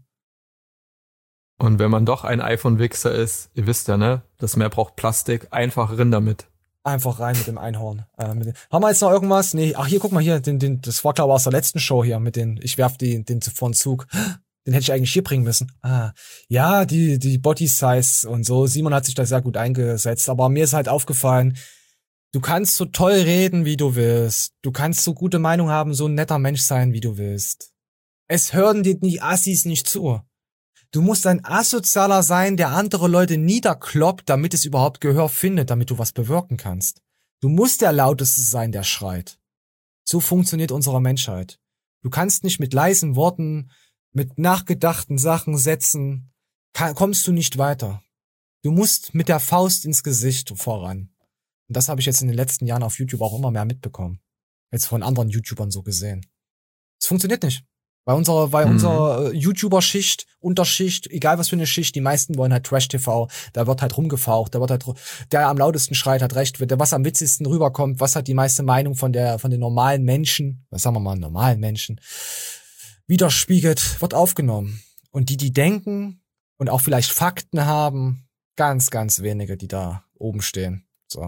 Speaker 2: Und wenn man doch ein iPhone-Wichser ist, ihr wisst ja, ne? Das Meer braucht Plastik, einfach rin damit.
Speaker 1: Einfach rein mit dem Einhorn. Äh, mit den, haben wir jetzt noch irgendwas? Nee, ach hier, guck mal hier, den, den, das war glaube ich aus der letzten Show hier mit den, ich werf die, den vor den Zug. Den hätte ich eigentlich hier bringen müssen. Ah, ja, die, die Body Size und so. Simon hat sich da sehr gut eingesetzt, aber mir ist halt aufgefallen, du kannst so toll reden, wie du willst. Du kannst so gute Meinung haben, so ein netter Mensch sein, wie du willst. Es hören dir die Assis nicht zu. Du musst ein Asozialer sein, der andere Leute niederkloppt, damit es überhaupt Gehör findet, damit du was bewirken kannst. Du musst der Lauteste sein, der schreit. So funktioniert unsere Menschheit. Du kannst nicht mit leisen Worten, mit nachgedachten Sachen, Sätzen, kommst du nicht weiter. Du musst mit der Faust ins Gesicht voran. Und das habe ich jetzt in den letzten Jahren auf YouTube auch immer mehr mitbekommen. Jetzt von anderen YouTubern so gesehen. Es funktioniert nicht. Bei unserer, bei
Speaker 2: Mhm.
Speaker 1: unserer äh, YouTuber-Schicht, Unterschicht, egal was für eine Schicht, die meisten wollen halt Trash-T V, da wird halt rumgefaucht, da wird halt, der am lautesten schreit, hat recht, der was am witzigsten rüberkommt, was hat die meiste Meinung von der, von den normalen Menschen, was sagen wir mal, normalen Menschen, widerspiegelt, wird aufgenommen. Und die, die denken und auch vielleicht Fakten haben, ganz, ganz wenige, die da oben stehen. So.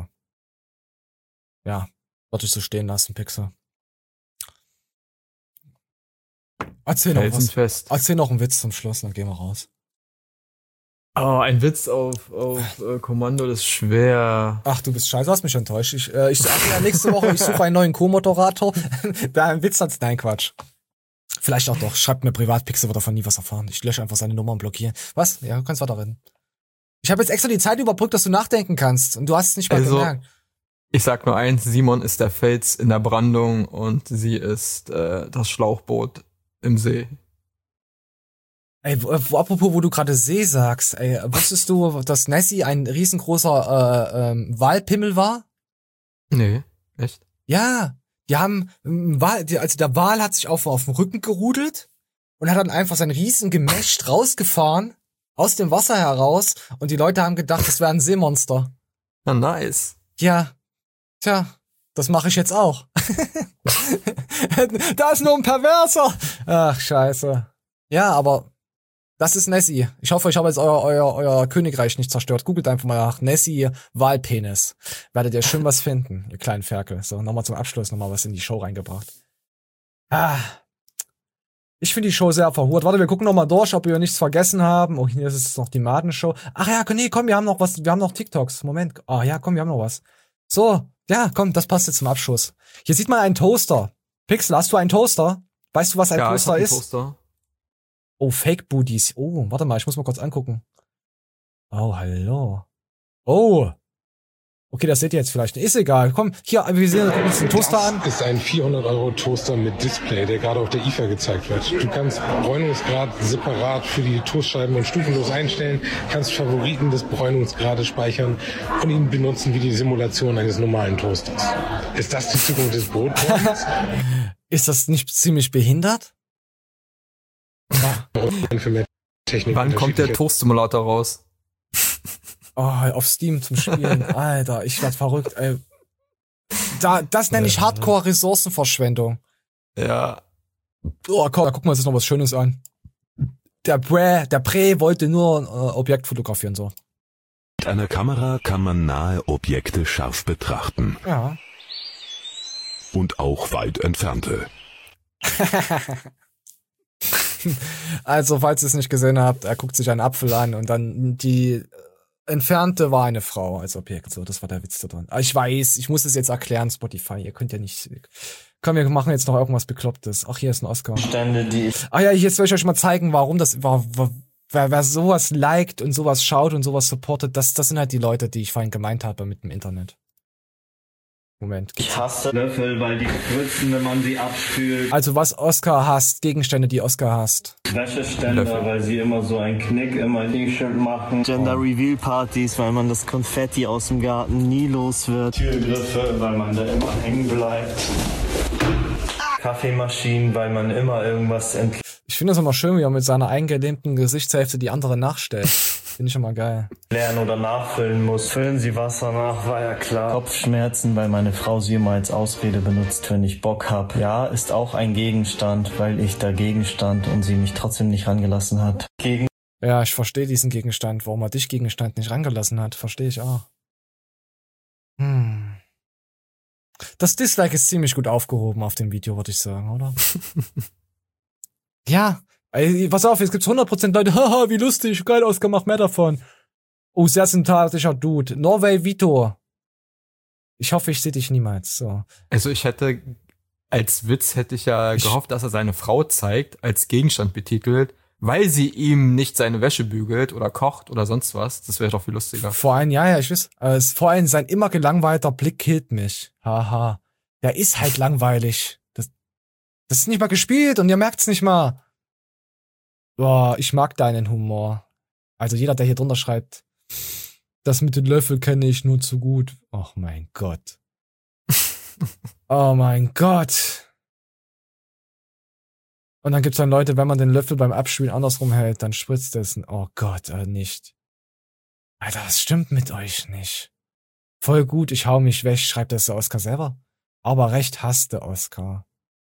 Speaker 1: Ja, würde ich so stehen lassen, Pixel. Erzähl noch was.
Speaker 2: Felsenfest.
Speaker 1: Erzähl noch einen Witz zum Schluss, dann gehen wir raus.
Speaker 2: Oh, ein Witz auf, auf äh, Kommando, das ist schwer.
Speaker 1: Ach, du bist scheiße, hast mich enttäuscht. Ich, äh, ich sage ja nächste Woche, ich suche einen neuen Co-Moderator. Da ein Witz hat, nein, Quatsch. Vielleicht auch doch. Schreibt mir privat, Pixel wird davon nie was erfahren. Ich lösche einfach seine Nummer und blockiere. Was? Ja, du kannst weiterreden. Ich habe jetzt extra die Zeit überbrückt, dass du nachdenken kannst. Und du hast es nicht mal
Speaker 2: Also,
Speaker 1: gemerkt.
Speaker 2: Ich sag nur eins, Simon ist der Fels in der Brandung und sie ist äh, das Schlauchboot im See.
Speaker 1: Ey, wo, apropos, wo du gerade See sagst, ey, wusstest du, dass Nessie ein riesengroßer äh, ähm, Walpimmel war?
Speaker 2: Nee, echt?
Speaker 1: Ja, die haben, Wal, die, also der Wal hat sich auf, auf dem Rücken gerudelt und hat dann einfach sein riesen Gemächt rausgefahren, aus dem Wasser heraus, und die Leute haben gedacht, das wäre ein Seemonster.
Speaker 2: Na, nice.
Speaker 1: Ja, tja, das mache ich jetzt auch. Da ist nur ein Perverser. Ach, scheiße. Ja, aber das ist Nessie. Ich hoffe, ich habe jetzt euer, euer, euer Königreich nicht zerstört. Googelt einfach mal nach Nessie Walpenis. Werdet ihr schön was finden, ihr kleinen Ferkel. So, nochmal zum Abschluss nochmal was in die Show reingebracht. Ah. Ich finde die Show sehr verhurt. Warte, wir gucken nochmal durch, ob wir nichts vergessen haben. Oh, hier ist es noch die Madenshow. Ach ja, nee, komm, wir haben noch was. Wir haben noch TikToks. Moment. Ah ja, komm, wir haben noch was. So, ja, komm, das passt jetzt zum Abschluss. Hier sieht man einen Toaster. Pixel, hast du einen Toaster? Weißt du, was ein
Speaker 2: ja,
Speaker 1: Toaster
Speaker 2: ich hab einen
Speaker 1: ist?
Speaker 2: Toaster.
Speaker 1: Oh, Fake Booties. Oh, warte mal, ich muss mal kurz angucken. Oh, hallo. Oh. Okay, das seht ihr jetzt vielleicht. Ist egal. Komm, hier, wir sehen uns den Toaster an.
Speaker 17: Das ist ein vierhundert Euro Toaster mit Display, der gerade auf der I F A gezeigt wird. Du kannst Bräunungsgrad separat für die Toastscheiben und stufenlos einstellen, kannst Favoriten des Bräunungsgrades speichern und ihn benutzen wie die Simulation eines normalen Toasters. Ist das die Zukunft des Brotbräunens?
Speaker 1: Ist das nicht ziemlich behindert?
Speaker 2: Wann kommt der Toast-Simulator raus?
Speaker 1: Oh, auf Steam zum Spielen. Alter, ich werd verrückt, ey. Da, das nenne ich Hardcore-Ressourcenverschwendung.
Speaker 2: Ja.
Speaker 1: Oh, komm, da gucken wir uns jetzt noch was Schönes an. Der Prä, der Prä wollte nur ein äh, Objekt fotografieren, so.
Speaker 18: Mit einer Kamera kann man nahe Objekte scharf betrachten.
Speaker 1: Ja.
Speaker 18: Und auch weit entfernte.
Speaker 1: Also, falls ihr es nicht gesehen habt, er guckt sich einen Apfel an und dann die Entfernte war eine Frau als Objekt. So, das war der Witz da drin. Aber ich weiß, ich muss es jetzt erklären, Spotify. Ihr könnt ja nicht. Komm, wir machen jetzt noch irgendwas Beklopptes. Ach, hier ist ein Oscar.
Speaker 19: Stände, die
Speaker 1: Ach ja, jetzt will ich euch mal zeigen, warum das war. Wer, wer sowas liked und sowas schaut und sowas supportet, das, das sind halt die Leute, die ich vorhin gemeint habe mit dem Internet. Moment.
Speaker 19: Ich hasse Löffel, weil die spritzen, wenn man sie abspült.
Speaker 1: Also was Oscar hasst, Gegenstände, die Oscar hasst.
Speaker 19: Wäscheständer, weil sie immer so einen Knick immer nicht machen.
Speaker 20: Gender Reveal Partys, weil man das Konfetti aus dem Garten nie los wird.
Speaker 19: Türgriffe, weil man da immer hängen bleibt. Kaffeemaschinen, weil man immer irgendwas ent...
Speaker 1: Ich finde das immer schön, wie er mit seiner eingelähmten Gesichtshälfte die andere nachstellt. Finde ich immer geil.
Speaker 19: Lernen oder nachfüllen muss. Füllen Sie Wasser nach, war ja klar.
Speaker 20: Kopfschmerzen, weil meine Frau sie immer als Ausrede benutzt, wenn ich Bock hab. Ja, ist auch ein Gegenstand, weil ich dagegen stand und sie mich trotzdem nicht rangelassen hat.
Speaker 19: Gegen
Speaker 1: ja, ich verstehe diesen Gegenstand. Warum er dich Gegenstand nicht rangelassen hat, verstehe ich auch. Hm. Das Dislike ist ziemlich gut aufgehoben auf dem Video, würde ich sagen, oder? Ja. Ey, pass auf, jetzt gibt's hundert Prozent Leute, haha, wie lustig, geil, Oscar, mach mehr davon. Oh, sehr sympathischer Dude. Norway Vito. Ich hoffe, ich sehe dich niemals, so.
Speaker 2: Also ich hätte, als Witz hätte ich ja ich gehofft, dass er seine Frau zeigt, als Gegenstand betitelt, weil sie ihm nicht seine Wäsche bügelt oder kocht oder sonst was. Das wäre doch viel lustiger.
Speaker 1: Vor allem, ja, ja, ich weiß, äh, vor allem sein immer gelangweilter Blick killt mich. Haha. Der ist halt langweilig. Das, das ist nicht mal gespielt und ihr merkt's nicht mal. Boah, ich mag deinen Humor. Also jeder, der hier drunter schreibt, das mit den Löffel kenne ich nur zu gut. Oh mein Gott. Oh mein Gott. Und dann gibt's dann Leute, wenn man den Löffel beim Abspielen andersrum hält, dann spritzt es. Oh Gott, äh, nicht. Alter, das stimmt mit euch nicht. Voll gut, ich hau mich weg, schreibt das der Oscar selber. Aber recht hasste Oscar.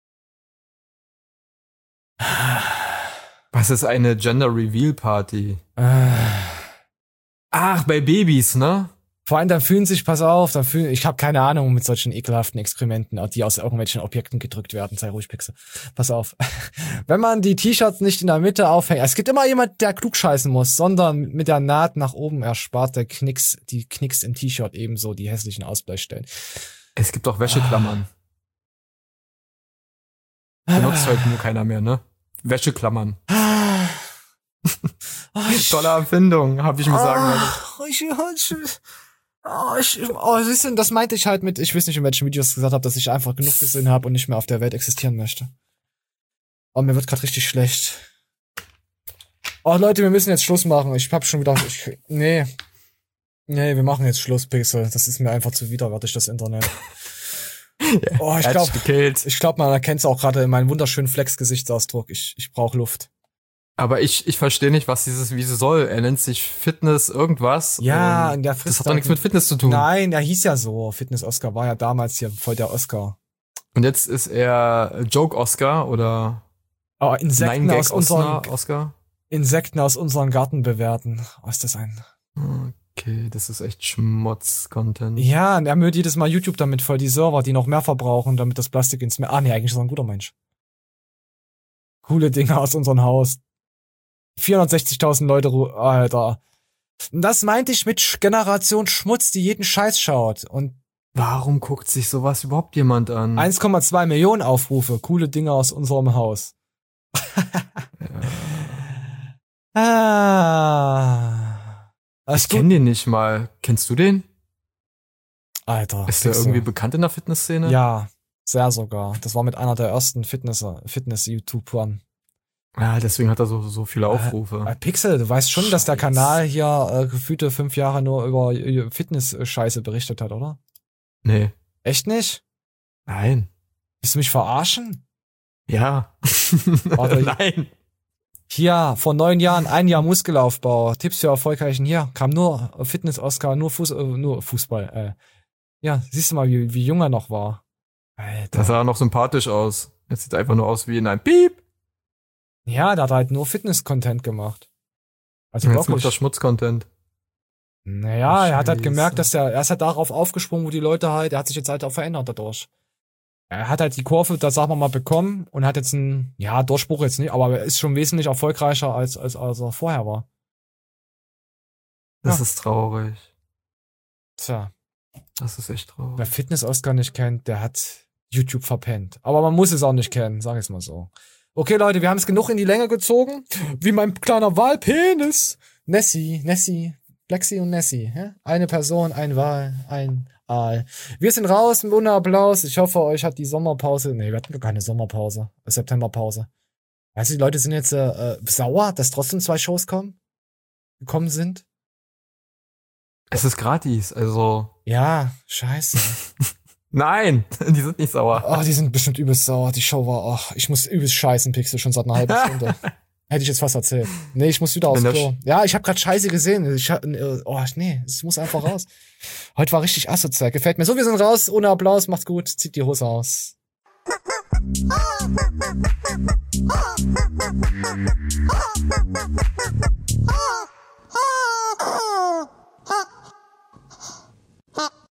Speaker 2: Was ist eine Gender Reveal Party?
Speaker 1: Äh.
Speaker 2: Ach, bei Babys, ne?
Speaker 1: Vor allem dann fühlen sich, pass auf, dann fühlen, ich habe keine Ahnung mit solchen ekelhaften Experimenten, die aus irgendwelchen Objekten gedrückt werden. Sei ruhig, Pixel. Pass auf. Wenn man die T-Shirts nicht in der Mitte aufhängt, es gibt immer jemand, der klug scheißen muss, sondern mit der Naht nach oben erspart der Knicks, die Knicks im T-Shirt ebenso die hässlichen Ausbleichstellen.
Speaker 2: Es gibt auch Wäscheklammern. Ah. Benutzt heute nur keiner mehr, ne? Wäscheklammern.
Speaker 1: Oh,
Speaker 2: Tolle Erfindung, hab ich mir sagen
Speaker 1: lassen. Ich, ich, Oh, ich, oh, siehst du, das meinte ich halt mit, ich weiß nicht, in welchen Videos ich gesagt habe, dass ich einfach genug gesehen habe und nicht mehr auf der Welt existieren möchte. Oh, mir wird gerade richtig schlecht. Oh, Leute, wir müssen jetzt Schluss machen. Ich hab schon wieder, ich, nee. Nee, wir machen jetzt Schluss, Pixel. Das ist mir einfach zu widerwärtig, das Internet. Oh, ich glaube, ich glaube, man erkennt es auch gerade in meinem wunderschönen Flex-Gesichtsausdruck. Ich, ich brauche Luft.
Speaker 2: Aber ich, ich verstehe nicht, was dieses Wiese soll. Er nennt sich Fitness irgendwas.
Speaker 1: Ja, und der frisst
Speaker 2: das hat doch nichts mit Fitness zu tun.
Speaker 1: Nein, der hieß ja so. Fitness-Oscar war ja damals hier voll der Oscar.
Speaker 2: Und jetzt ist er Joke-Oscar oder
Speaker 1: oh, Insekten aus unseren
Speaker 2: Oscar.
Speaker 1: Insekten aus unserem Garten bewerten. Oh, ist das ein...
Speaker 2: Okay, das ist echt Schmutz-Content.
Speaker 1: Ja, und er müllt jedes Mal YouTube damit voll die Server, die noch mehr verbrauchen, damit das Plastik ins Meer... Ah, nee, eigentlich ist er ein guter Mensch. Coole Dinge aus unserem Haus. vierhundertsechzigtausend Leute, Alter. Das meinte ich mit Generation Schmutz, die jeden Scheiß schaut. Und
Speaker 2: warum guckt sich sowas überhaupt jemand an?
Speaker 1: eins Komma zwei Millionen Aufrufe. Coole Dinge aus unserem Haus. ja. ah...
Speaker 2: Ich kenn den nicht mal. Kennst du den?
Speaker 1: Alter.
Speaker 2: Ist der irgendwie bekannt in der Fitnessszene?
Speaker 1: Ja, sehr sogar. Das war mit einer der ersten Fitness- Fitness-YouTubern.
Speaker 2: Ja, deswegen hat er so, so viele Aufrufe.
Speaker 1: Äh, Pixel, du weißt schon, Scheiße. dass der Kanal hier äh, gefühlte fünf Jahre nur über äh, Fitness-Scheiße berichtet hat, oder?
Speaker 2: Nee.
Speaker 1: Echt nicht?
Speaker 2: Nein.
Speaker 1: Willst du mich verarschen?
Speaker 2: Ja.
Speaker 1: Warte,
Speaker 2: Nein.
Speaker 1: Hier, vor neun Jahren, ein Jahr Muskelaufbau, Tipps für erfolgreichen, hier, kam nur Fitness-Oscar, nur, Fuß, äh, nur Fußball. Äh. Ja, siehst du mal, wie, wie jung er noch war. Alter.
Speaker 2: Das sah noch sympathisch aus. Jetzt sieht einfach nur aus wie in einem Piep.
Speaker 1: Ja, der hat halt nur Fitness-Content gemacht. Also
Speaker 2: jetzt
Speaker 1: wirklich.
Speaker 2: macht er Schmutz-Content.
Speaker 1: Naja, oh, er hat halt gemerkt, dass der, er ist halt darauf aufgesprungen, wo die Leute halt, er hat sich jetzt halt auch verändert dadurch. Er hat halt die Kurve, da sagen wir mal, bekommen und hat jetzt einen, ja, Durchbruch jetzt nicht, aber er ist schon wesentlich erfolgreicher, als, als, als er vorher war.
Speaker 2: Das
Speaker 1: ja.
Speaker 2: ist traurig.
Speaker 1: Tja.
Speaker 2: Das ist echt traurig.
Speaker 1: Wer Fitness-Oscar nicht kennt, der hat YouTube verpennt. Aber man muss es auch nicht kennen, sag ich mal so. Okay, Leute, wir haben es genug in die Länge gezogen. Wie mein kleiner Wahlpenis. Nessie, Nessie, Flexi und Nessie. Ja? Eine Person, ein Wahl, ein Aal. Wir sind raus, ohne Applaus. Ich hoffe, euch hat die Sommerpause... Nee, wir hatten gar keine Sommerpause. Septemberpause. Weißt du, die Leute sind jetzt äh, sauer, dass trotzdem zwei Shows kommen? Gekommen sind?
Speaker 2: Es ist gratis, also...
Speaker 1: Ja, scheiße.
Speaker 2: Nein, die sind nicht sauer.
Speaker 1: Oh, die sind bestimmt übelst sauer. Die Show war... Oh, ich muss übelst scheißen, Pixel, schon seit einer halben Stunde. Hätte ich jetzt fast erzählt. Nee, ich muss wieder aufs Klo. Ja, ich habe gerade Scheiße gesehen. Ich, oh, nee, es muss einfach raus. Heute war richtig asozial. Gefällt mir. So, wir sind raus. Ohne Applaus. Macht's gut. Zieht die Hose aus.